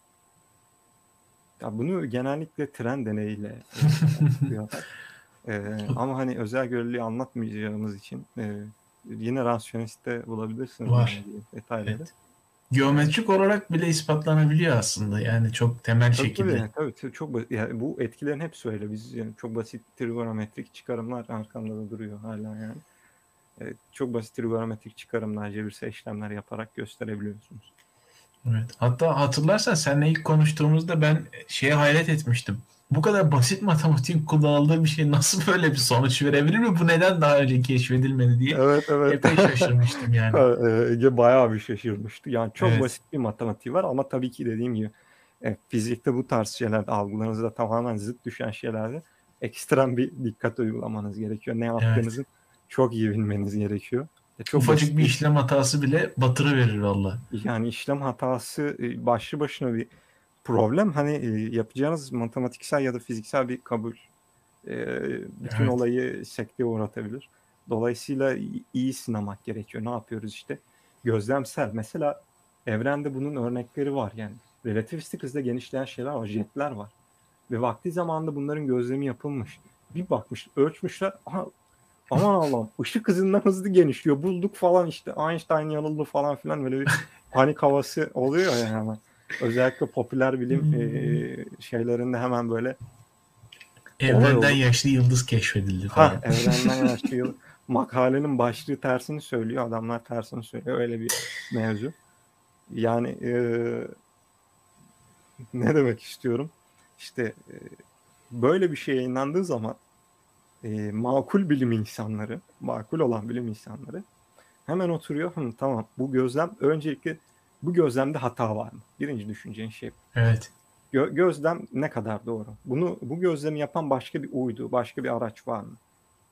Speaker 1: Ya bunu genellikle tren deneyiyle e, açıklıyorlar. E, ama hani özel göreliği anlatmayacağımız için e, yine rasyoniste bulabilirsiniz
Speaker 2: Var.
Speaker 1: yani detayları.
Speaker 2: Evet.
Speaker 1: E,
Speaker 2: Geometrik olarak bile ispatlanabiliyor aslında. Yani çok temel
Speaker 1: tabii
Speaker 2: şekilde.
Speaker 1: tabii, tabii, tabii çok ba- yani bu etkilerin hepsi öyle. Biz yani çok basit trigonometrik çıkarımlar arkamda da duruyor hala yani. E, çok basit trigonometrik çıkarımlar, cebirsel işlemler yaparak gösterebiliyorsunuz.
Speaker 2: Evet. Hatta hatırlarsan seninle ilk konuştuğumuzda ben şeye hayret etmiştim. Bu kadar basit matematiğin kullanıldığı bir şey nasıl böyle bir sonuç verebilir mi? Bu neden daha önce keşfedilmedi diye
Speaker 1: Evet evet.
Speaker 2: epey şaşırmıştım yani.
Speaker 1: E, Ege bayağı bir şaşırmıştı. Yani çok
Speaker 2: Evet.
Speaker 1: basit bir matematiği var ama tabii ki dediğim gibi e, fizikte bu tarz şeylerde algılarınızda tamamen zıt düşen şeylerde ekstrem bir dikkat uygulamanız gerekiyor. Ne
Speaker 2: Evet.
Speaker 1: yaptığınızın çok iyi bilmeniz gerekiyor. E, çok
Speaker 2: Ufacık
Speaker 1: basit
Speaker 2: bir
Speaker 1: bir
Speaker 2: işlem hatası bile batırıverir valla.
Speaker 1: yani işlem hatası e, başlı başına bir problem. Hani e, yapacağınız matematiksel ya da fiziksel bir kabul e, bütün
Speaker 2: Evet.
Speaker 1: olayı sekteye uğratabilir. Dolayısıyla i- iyi sınamak gerekiyor. Ne yapıyoruz işte? Gözlemsel. Mesela evrende bunun örnekleri var yani. Relativistik hızla genişleyen şeyler var, jetler var. Ve vakti zamanında bunların gözlemi yapılmış. Bir bakmış, ölçmüşler. Aha, aman Allah'ım, ışık hızından hızlı genişliyor. Bulduk falan işte. Einstein yanıldı falan filan, böyle bir panik havası oluyor ya hemen. Özellikle popüler bilim
Speaker 2: Hmm.
Speaker 1: e, şeylerinde hemen böyle olay
Speaker 2: Evrenden
Speaker 1: olur.
Speaker 2: yaşlı yıldız keşfedildi
Speaker 1: Ha,
Speaker 2: falan.
Speaker 1: evrenden yaşlı makalenin başlığı tersini söylüyor. Adamlar tersini söylüyor. Öyle bir mevzu. Yani e, ne demek istiyorum? İşte e, böyle bir şey yayınlandığı zaman e, makul bilim insanları, makul olan bilim insanları hemen oturuyor. Hı, tamam, bu gözlem öncelikle bu gözlemde hata var mı? Birinci düşüneceğin şey.
Speaker 2: Evet.
Speaker 1: Gö- gözlem ne kadar doğru? Bunu bu gözlemi yapan başka bir uydu, başka bir araç var mı?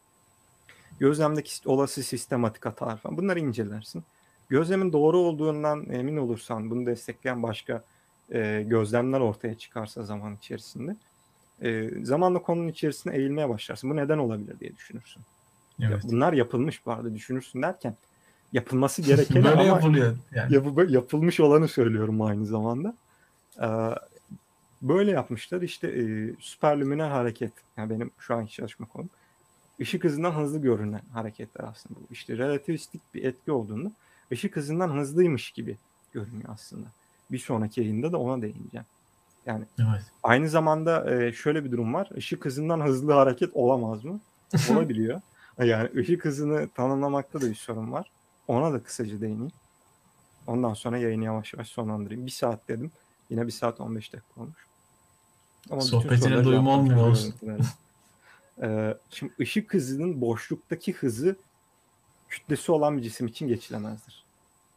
Speaker 1: Gözlemdeki olası sistematik hatalar falan. Bunları incelersin. Gözlemin doğru olduğundan emin olursan, bunu destekleyen başka e, gözlemler ortaya çıkarsa zaman içerisinde, e, zamanla konunun içerisine eğilmeye başlarsın. Bu neden olabilir diye düşünürsün. Ya
Speaker 2: Evet.
Speaker 1: bunlar yapılmış bu arada, düşünürsün derken yapılması gerekeni
Speaker 2: Böyle
Speaker 1: ama
Speaker 2: yapılıyor yani.
Speaker 1: ya bu böyle yapılmış olanı söylüyorum aynı zamanda. Ee, Böyle yapmışlar işte e, süperlüminal hareket. Yani benim şu anki çalışma konum. Işık hızından hızlı görünen hareketler aslında bu. İşte relativistik bir etki olduğunda ışık hızından hızlıymış gibi görünüyor aslında. Bir sonraki yayında da ona değineceğim. Yani
Speaker 2: Evet.
Speaker 1: aynı zamanda e, şöyle bir durum var. Işık hızından hızlı hareket olamaz mı? Olabiliyor. Yani ışık hızını tanımlamakta da bir sorun var. Ona da kısaca değineyim. Ondan sonra yayını yavaş yavaş sonlandırayım. Bir saat dedim. Yine bir saat on beş dakika olmuş. Ama bütün
Speaker 2: Sohbetine
Speaker 1: soruları
Speaker 2: doyum
Speaker 1: cevaplamış
Speaker 2: olmuyor
Speaker 1: oluyorum
Speaker 2: olsun.
Speaker 1: itibariyle. Ee, şimdi ışık hızının boşluktaki hızı kütlesi olan bir cisim için geçilemezdir.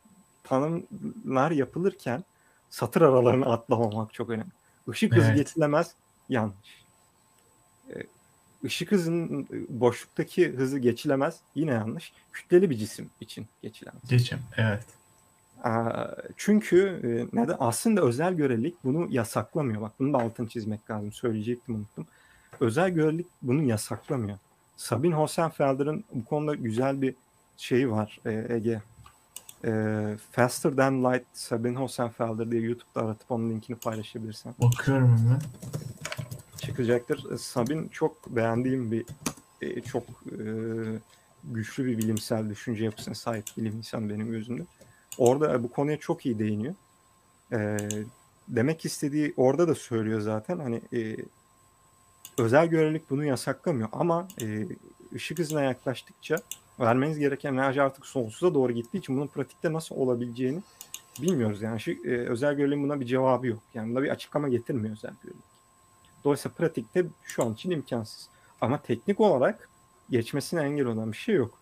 Speaker 1: Tanımlar yapılırken satır aralarını atlamamak çok önemli. Işık hızı
Speaker 2: Evet.
Speaker 1: geçilemez, yanlış. Ee, ışık hızının boşluktaki hızı geçilemez, yine yanlış. Kütleli bir cisim için geçilemez.
Speaker 2: Geçem. Evet.
Speaker 1: Aa, çünkü e, neden? Aslında özel görelilik bunu yasaklamıyor. Bak, bunu da altını çizmek lazım. Söyleyecektim, unuttum. Özel görelilik bunu yasaklamıyor. Sabine Hossenfelder'ın bu konuda güzel bir şeyi var e, Ege. E, Faster Than Light, Sabine Hossenfelder diye YouTube'da aratıp onun linkini paylaşabilirsen
Speaker 2: Bakıyorum hemen.
Speaker 1: çıkacaktır. E, Sabine çok beğendiğim bir e, çok e, güçlü bir bilimsel düşünce yapısına sahip bilim insanı benim gözümde. Orada e, bu konuya çok iyi değiniyor. E, Demek istediği orada da söylüyor zaten. Hani e, özel görelilik bunu yasaklamıyor ama e, ışık hızına yaklaştıkça vermeniz gereken enerji artık sonsuza doğru gittiği için bunun pratikte nasıl olabileceğini bilmiyoruz. Yani ışık, e, özel göreliğin buna bir cevabı yok. Yani buna bir açıklama getirmiyor özel görelilik. Dolayısıyla pratikte şu an için imkansız. Ama teknik olarak geçmesine engel olan bir şey yok.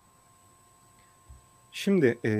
Speaker 1: Şimdi e,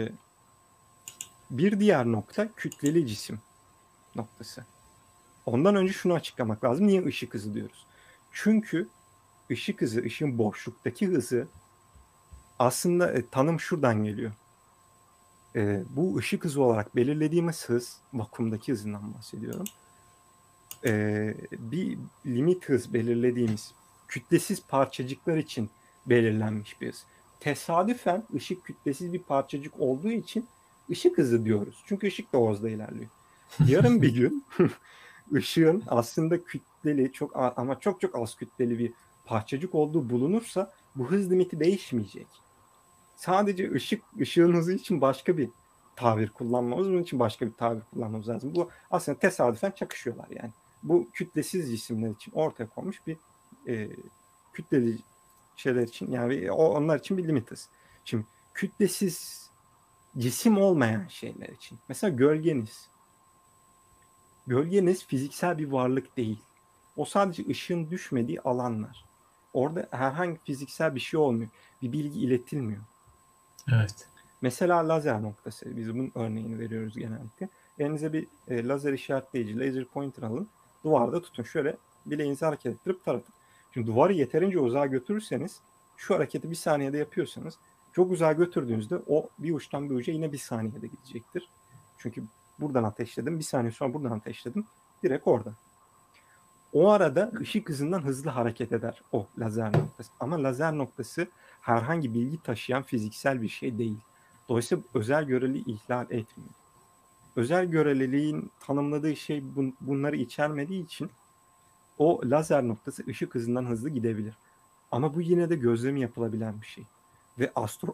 Speaker 1: bir diğer nokta kütleli cisim noktası. Ondan önce şunu açıklamak lazım. Niye ışık hızı diyoruz? Çünkü ışık hızı, ışığın boşluktaki hızı aslında e, tanım şuradan geliyor. E, bu ışık hızı olarak belirlediğimiz hız, vakumdaki hızından bahsediyorum. E, bir limit hız belirlediğimiz kütlesiz parçacıklar için belirlenmiş bir hız. Tesadüfen ışık kütlesiz bir parçacık olduğu için ışık hızı diyoruz. Çünkü ışık da o hızda ilerliyor. Yarın bir gün ışığın aslında kütleli çok ama çok çok az kütleli bir parçacık olduğu bulunursa bu hız limiti değişmeyecek. Sadece ışık ışığın hızı için başka bir tabir kullanmamız, bunun için başka bir tabir kullanmamız lazım. Bu aslında tesadüfen çakışıyorlar yani. Bu kütlesiz cisimler için ortaya konmuş bir e, kütleli şeyler için yani o onlar için bir limit hız. Şimdi kütlesiz cisim olmayan şeyler için mesela gölgeniz. Gölgeniz fiziksel bir varlık değil. O sadece ışığın düşmediği alanlar. Orada herhangi fiziksel bir şey olmuyor. Bir bilgi iletilmiyor.
Speaker 2: Evet.
Speaker 1: Mesela lazer noktası. Biz bunun örneğini veriyoruz genellikle. Elinize bir e, lazer işaretleyici, laser pointer alın. Duvarda tutun. Şöyle bileğinizi hareket ettirip taratın. Şimdi duvarı yeterince uzağa götürürseniz şu hareketi bir saniyede yapıyorsanız Çok uzağa götürdüğünüzde o bir uçtan bir uca yine bir saniyede gidecektir. Çünkü buradan ateşledim, bir saniye sonra buradan ateşledim, direkt orada. O arada ışık hızından hızlı hareket eder o lazer noktası. Ama lazer noktası herhangi bilgi taşıyan fiziksel bir şey değil. Dolayısıyla özel göreliği ihlal etmiyor. Özel göreliliğin tanımladığı şey bun- bunları içermediği için o lazer noktası ışık hızından hızlı gidebilir. Ama bu yine de gözlemi yapılabilen bir şey. Ve astro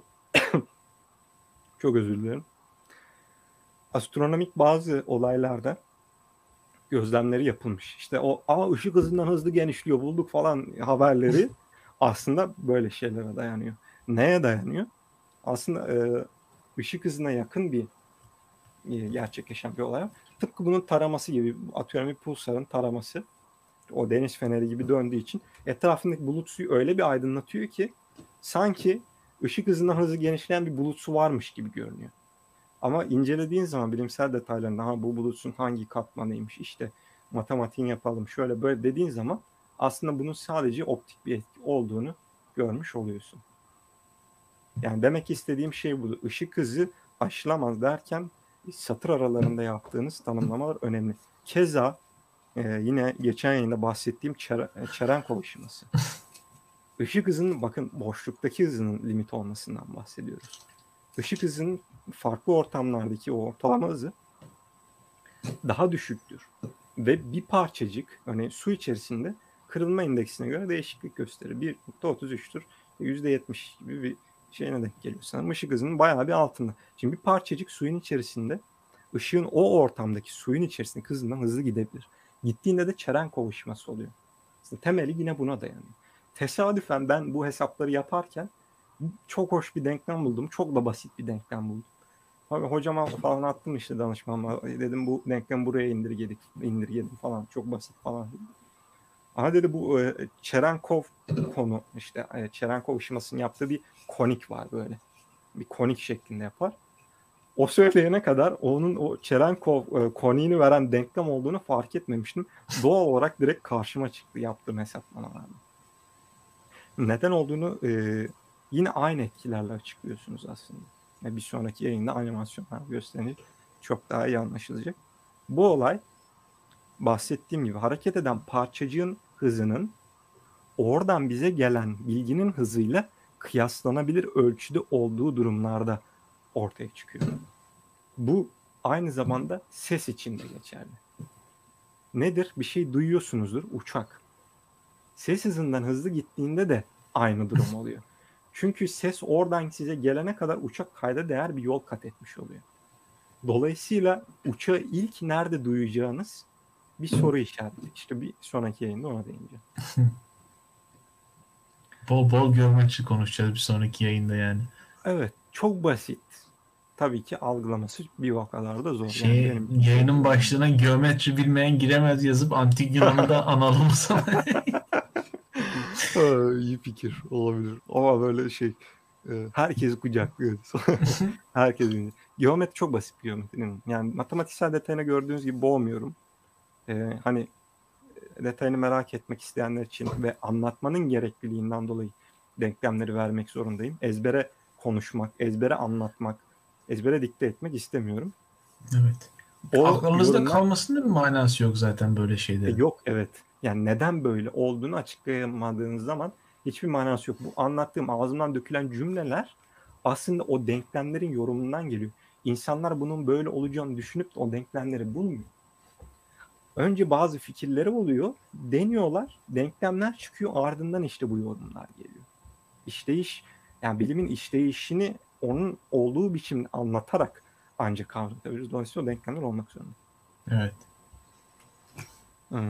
Speaker 1: çok özür dilerim. Astronomik bazı olaylarda gözlemleri yapılmış. İşte o ama ışık hızından hızlı genişliyor bulduk falan haberleri aslında böyle şeylere dayanıyor. Neye dayanıyor? Aslında e, ışık hızına yakın bir e, gerçekleşen bir olay. Tıpkı bunun taraması gibi, atıyorum bir pulsarın taraması. O deniz feneri gibi döndüğü için etrafındaki bulut suyu öyle bir aydınlatıyor ki sanki ışık hızından hızlı genişleyen bir bulut su varmış gibi görünüyor. Ama incelediğin zaman bilimsel detaylarında ha bu bulutun hangi katmanıymış işte matematiğini yapalım şöyle böyle dediğin zaman aslında bunun sadece optik bir etki olduğunu görmüş oluyorsun. Yani demek istediğim şey bu. Işık hızı aşılamaz derken satır aralarında yaptığınız tanımlamalar önemli. Keza e, yine geçen yayında bahsettiğim Çer- Çerenkov ışıması. Işık hızının bakın boşluktaki hızının limit olmasından bahsediyoruz. Işık hızının farklı ortamlardaki o ortalama hızı daha düşüktür. Ve bir parçacık hani su içerisinde kırılma indeksine göre değişiklik gösterir. bir nokta otuz üçtür. yüzde yetmiş gibi bir şeyine denk geliyor sanırım. Işık hızının bayağı bir altında. Şimdi bir parçacık suyun içerisinde ışığın o ortamdaki suyun içerisinde hızından hızlı gidebilir. Gittiğinde de Çerenkov ışıması oluyor. Aslında temeli yine buna dayanıyor. Tesadüfen ben bu hesapları yaparken çok hoş bir denklem buldum. Çok da basit bir denklem buldum. Abi hocama falan attım işte danışmanla. Dedim bu denklemi buraya indirgedik, indirgedim falan. Çok basit falan. Aha dedi bu e, Çerenkov konu işte e, Çerenkov ışımasının yaptığı bir konik var böyle. Bir konik şeklinde yapar. O söyleyene kadar onun o Çerenkov e, koniğini veren denklem olduğunu fark etmemiştim. Doğal olarak direkt karşıma çıktı yaptığım hesaplamalarda. Neden olduğunu e, yine aynı etkilerle açıklıyorsunuz aslında. Yani bir sonraki yayında animasyonlar gösterecek. Çok daha iyi anlaşılacak. Bu olay bahsettiğim gibi hareket eden parçacığın hızının oradan bize gelen bilginin hızıyla kıyaslanabilir ölçüde olduğu durumlarda ortaya çıkıyor. Bu aynı zamanda ses için de geçerli. Nedir? Bir şey duyuyorsunuzdur. Uçak. Ses hızından hızlı gittiğinde de aynı durum oluyor. Çünkü ses oradan size gelene kadar uçak kayda değer bir yol kat etmiş oluyor. Dolayısıyla uçağı ilk nerede duyacağınız bir soru işareti. İşte bir sonraki yayında ona değineceğim.
Speaker 2: Bol bol geometri konuşacağız bir sonraki yayında yani.
Speaker 1: Evet, çok basit. Tabii ki algılaması bir o kadar da zor. Yani
Speaker 2: Şey,
Speaker 1: benim için çok
Speaker 2: yayının
Speaker 1: zor.
Speaker 2: başlığına geometri bilmeyen giremez yazıp antik Yunan'da analım sana.
Speaker 1: Ha, iyi fikir olabilir. Ama böyle şey e, herkes kucaklıyor. Herkes biliyor. Geometri çok basit bir geometrinin. Yani matematiksel detayını gördüğünüz gibi boğmuyorum. Ee, hani detayını merak etmek isteyenler için ve anlatmanın gerekliliğinden dolayı denklemleri vermek zorundayım. Ezbere konuşmak, ezbere anlatmak, ezbere dikte etmek istemiyorum.
Speaker 2: Evet.
Speaker 1: O
Speaker 2: Aklınızda
Speaker 1: yorumlar
Speaker 2: kalmasının bir manası yok zaten böyle
Speaker 1: e,
Speaker 2: şeylerin.
Speaker 1: yok evet. Yani neden böyle olduğunu açıklayamadığınız zaman hiçbir manası yok. Bu anlattığım ağzımdan dökülen cümleler aslında o denklemlerin yorumundan geliyor. İnsanlar bunun böyle olacağını düşünüp de o denklemleri bulmuyor. Önce bazı fikirleri oluyor, deniyorlar, denklemler çıkıyor, ardından işte bu yorumlar geliyor. İşleyiş, yani bilimin işleyişini onun olduğu biçimde anlatarak ancak kavratabiliriz. Dolayısıyla o denklemler olmak zorunda.
Speaker 2: Evet.
Speaker 1: Hı.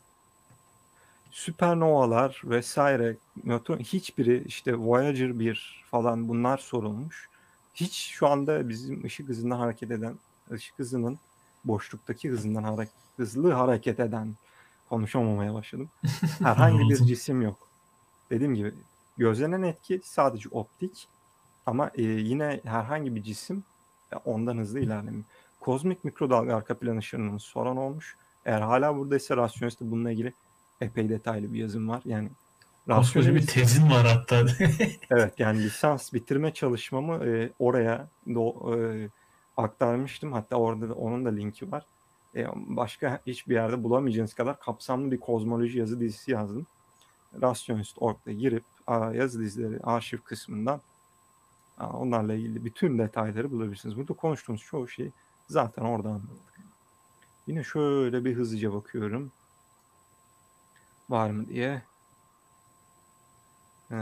Speaker 1: Süpernovalar vesaire, nötron hiçbiri işte Voyager bir falan bunlar sorulmuş. Hiç şu anda bizim ışık hızından hareket eden, ışık hızının boşluktaki hızından hareket, hızlı hareket eden konuşamamaya başladım. Herhangi bir
Speaker 2: Yoruldum.
Speaker 1: cisim yok. Dediğim gibi gözlenen etki sadece optik ama e, yine herhangi bir cisim e, ondan hızlı ilerlemiyor. Kozmik mikrodalga arka plan ışınımız soran olmuş. Eğer hala buradaysa Rasyonist'te bununla ilgili epey detaylı bir yazım var. Yani
Speaker 2: Koskoca bir
Speaker 1: Rasyonelist,
Speaker 2: tezin var hatta.
Speaker 1: evet yani lisans bitirme çalışmamı e, oraya do, e, aktarmıştım. Hatta orada da onun da linki var. E, başka hiçbir yerde bulamayacağınız kadar kapsamlı bir kozmoloji yazı dizisi yazdım. rasyonelist nokta org'da girip a, yazı dizileri arşiv kısmından a, onlarla ilgili bütün detayları bulabilirsiniz. Burada konuştuğumuz çoğu şeyi zaten orada anlattık. Yine şöyle bir hızlıca bakıyorum. Var mı diye. Ee,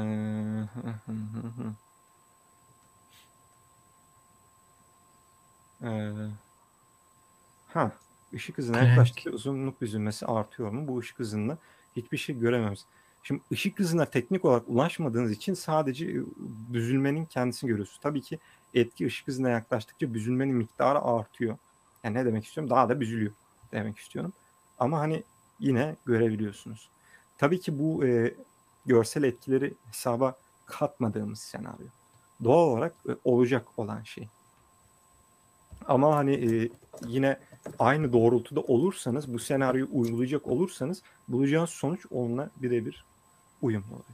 Speaker 1: ee, ha, ışık hızına
Speaker 2: Planck.
Speaker 1: yaklaştıkça uzunluk büzülmesi artıyor mu? Bu ışık hızında hiçbir şey göremiyoruz. Şimdi ışık hızına teknik olarak ulaşmadığınız için sadece büzülmenin kendisini görüyorsunuz. Tabii ki etki ışık hızına yaklaştıkça büzülmenin miktarı artıyor. Yani ne demek istiyorum? Daha da büzülüyor demek istiyorum. Ama hani yine görebiliyorsunuz. Tabii ki bu e, görsel etkileri hesaba katmadığımız senaryo. Doğal olarak e, olacak olan şey. Ama hani e, yine aynı doğrultuda olursanız, bu senaryoyu uygulayacak olursanız bulacağınız sonuç onunla birebir uyumlu oluyor.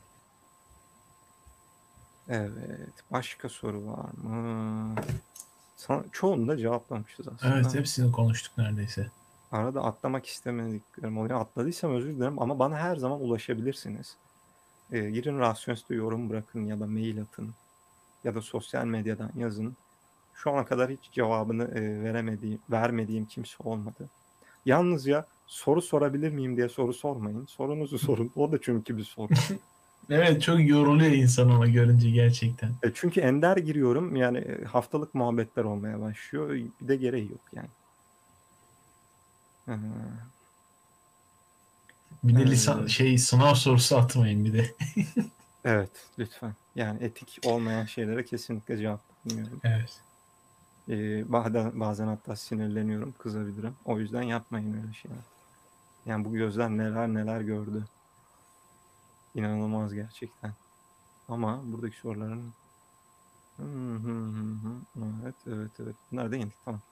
Speaker 1: Evet. Başka soru var mı? Sana, çoğunu da cevaplamışız aslında.
Speaker 2: Evet, hepsini konuştuk neredeyse.
Speaker 1: Arada atlamak istemediklerim oluyor. Atladıysam özür dilerim ama bana her zaman ulaşabilirsiniz. E, girin Rasyonist'e yorum bırakın ya da mail atın ya da sosyal medyadan yazın. Şu ana kadar hiç cevabını e, veremediğim, vermediğim kimse olmadı. Yalnızca soru sorabilir miyim diye soru sormayın. Sorunuzu sorun. O da çünkü bir soru.
Speaker 2: Evet, çok yoruluyor insan ona görünce gerçekten.
Speaker 1: E çünkü ender giriyorum. Yani e, haftalık muhabbetler olmaya başlıyor. Bir de gereği yok yani. Ee,
Speaker 2: Bir de lisan
Speaker 1: e,
Speaker 2: şey sınav sorusu atmayın bir de.
Speaker 1: evet lütfen. Yani etik olmayan şeylere kesinlikle cevap vermiyorum.
Speaker 2: Evet.
Speaker 1: Ee, bazen, bazen hatta sinirleniyorum, kızabilirim. O yüzden yapmayın öyle şeyler. Yani bu gözler neler neler gördü. İnanılmaz gerçekten. Ama buradaki soruların Hı hı hı hı. Evet, evet, evet. Bunlar da yendik. Tamam.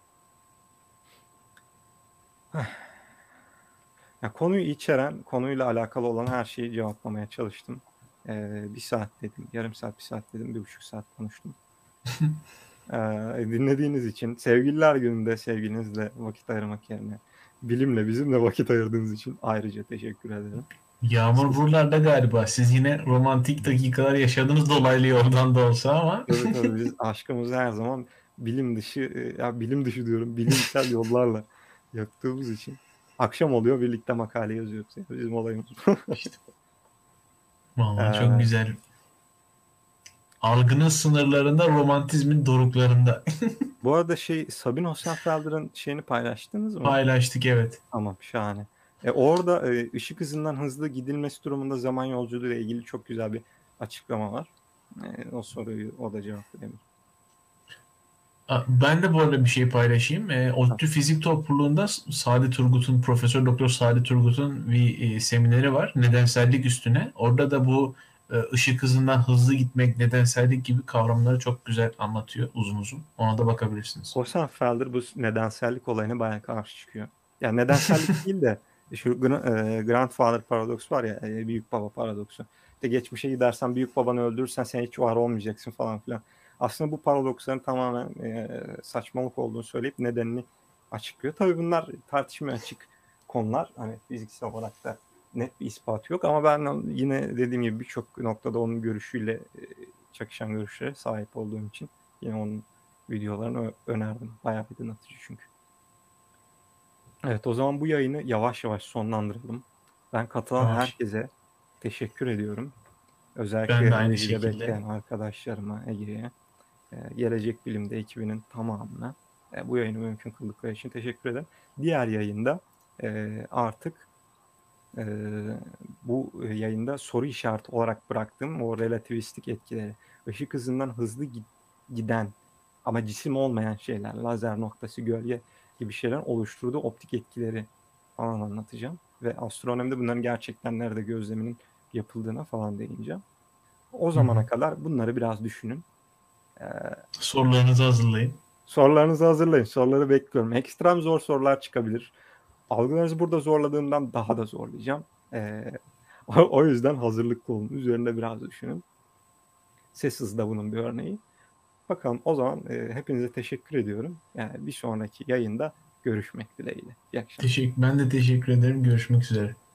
Speaker 1: Ya, konuyu içeren, konuyla alakalı olan her şeyi cevaplamaya çalıştım. Ee, bir saat dedim, yarım saat, bir saat dedim, bir buçuk saat konuştum. Ee, dinlediğiniz için, sevgililer gününde sevgilinizle vakit ayırmak yerine bilimle, bizimle vakit ayırdığınız için ayrıca teşekkür ederim.
Speaker 2: Yağmur
Speaker 1: Siz,
Speaker 2: buralarda galiba. Siz yine romantik dakikalar yaşadınız dolaylı yoldan da olsa ama.
Speaker 1: tabii tabii biz aşkımızı her zaman bilim dışı, e, ya bilim dışı diyorum, bilimsel yollarla yaptığımız için akşam oluyor birlikte makale yazıyoruz. Yani bizim olayımız.
Speaker 2: İşte, vallahi çok
Speaker 1: Ee,
Speaker 2: güzel. Algının sınırlarında, romantizmin doruklarında.
Speaker 1: bu arada şey Sabine Hossenfelder'ın şeyini paylaştınız mı?
Speaker 2: Paylaştık, evet.
Speaker 1: Tamam, şahane. E, orada e, ışık hızından hızlı gidilmesi durumunda zaman yolculuğu ile ilgili çok güzel bir açıklama var. E, o soruyu o da cevaplayabilir.
Speaker 2: Ben de bu arada bir şey paylaşayım. E, ODTÜ Fizik Topluluğu'nda Sadi Turgut'un, Profesör Doktor Sadi Turgut'un bir e, semineri var. Nedensellik üstüne. Orada da bu e, ışık hızından hızlı gitmek, nedensellik gibi kavramları çok güzel anlatıyor uzun uzun. Ona da bakabilirsiniz.
Speaker 1: Hossenfelder bu nedensellik olayına bayağı karşı çıkıyor. Yani nedensellik değil de şu gra- e, grandfather paradoks var ya, e, büyük baba paradoksu. İşte geçmişe gidersen büyük babanı öldürürsen sen hiç var olmayacaksın falan filan. Aslında bu paradoksların tamamen e, saçmalık olduğunu söyleyip nedenini açıklıyor. Tabii bunlar tartışmaya açık konular. Hani fiziksel olarak da net bir ispatı yok ama ben yine dediğim gibi birçok noktada onun görüşüyle e, çakışan görüşlere sahip olduğum için yine onun videolarını önerdim. Bayağı aydınlatıcı çünkü. Evet, o zaman bu yayını yavaş yavaş sonlandıralım. Ben katılan
Speaker 2: Var.
Speaker 1: herkese teşekkür ediyorum.
Speaker 2: Ben
Speaker 1: Özellikle
Speaker 2: de aynı
Speaker 1: Reji'de
Speaker 2: şekilde.
Speaker 1: bekleyen arkadaşlarıma, Ege'ye, e, Gelecek Bilim'de ekibinin tamamına e, bu yayını mümkün kıldıkları için teşekkür ederim. Diğer yayında e, artık e, bu yayında soru işareti olarak bıraktığım o relativistik etkileri, ışık hızından hızlı giden ama cisim olmayan şeyler, lazer noktası, gölge gibi şeyler oluşturduğu optik etkileri falan anlatacağım. Ve astronomide bunların gerçekten nerede gözleminin yapıldığına falan değineceğim. O
Speaker 2: Hı hı.
Speaker 1: zamana kadar bunları biraz düşünün. Ee,
Speaker 2: Sorularınızı hazırlayın.
Speaker 1: sorularınızı hazırlayın. Soruları bekliyorum. Ekstrem zor sorular çıkabilir. Algılarınızı burada zorladığımdan daha da zorlayacağım. Ee, O, o yüzden hazırlıklı olun. Üzerinde biraz düşünün. Ses hızı da bunun bir örneği. Bakalım o zaman e, hepinize teşekkür ediyorum. Yani bir sonraki yayında görüşmek dileğiyle. İyi akşamlar.
Speaker 2: Teşekkür, ben de teşekkür ederim. Görüşmek üzere.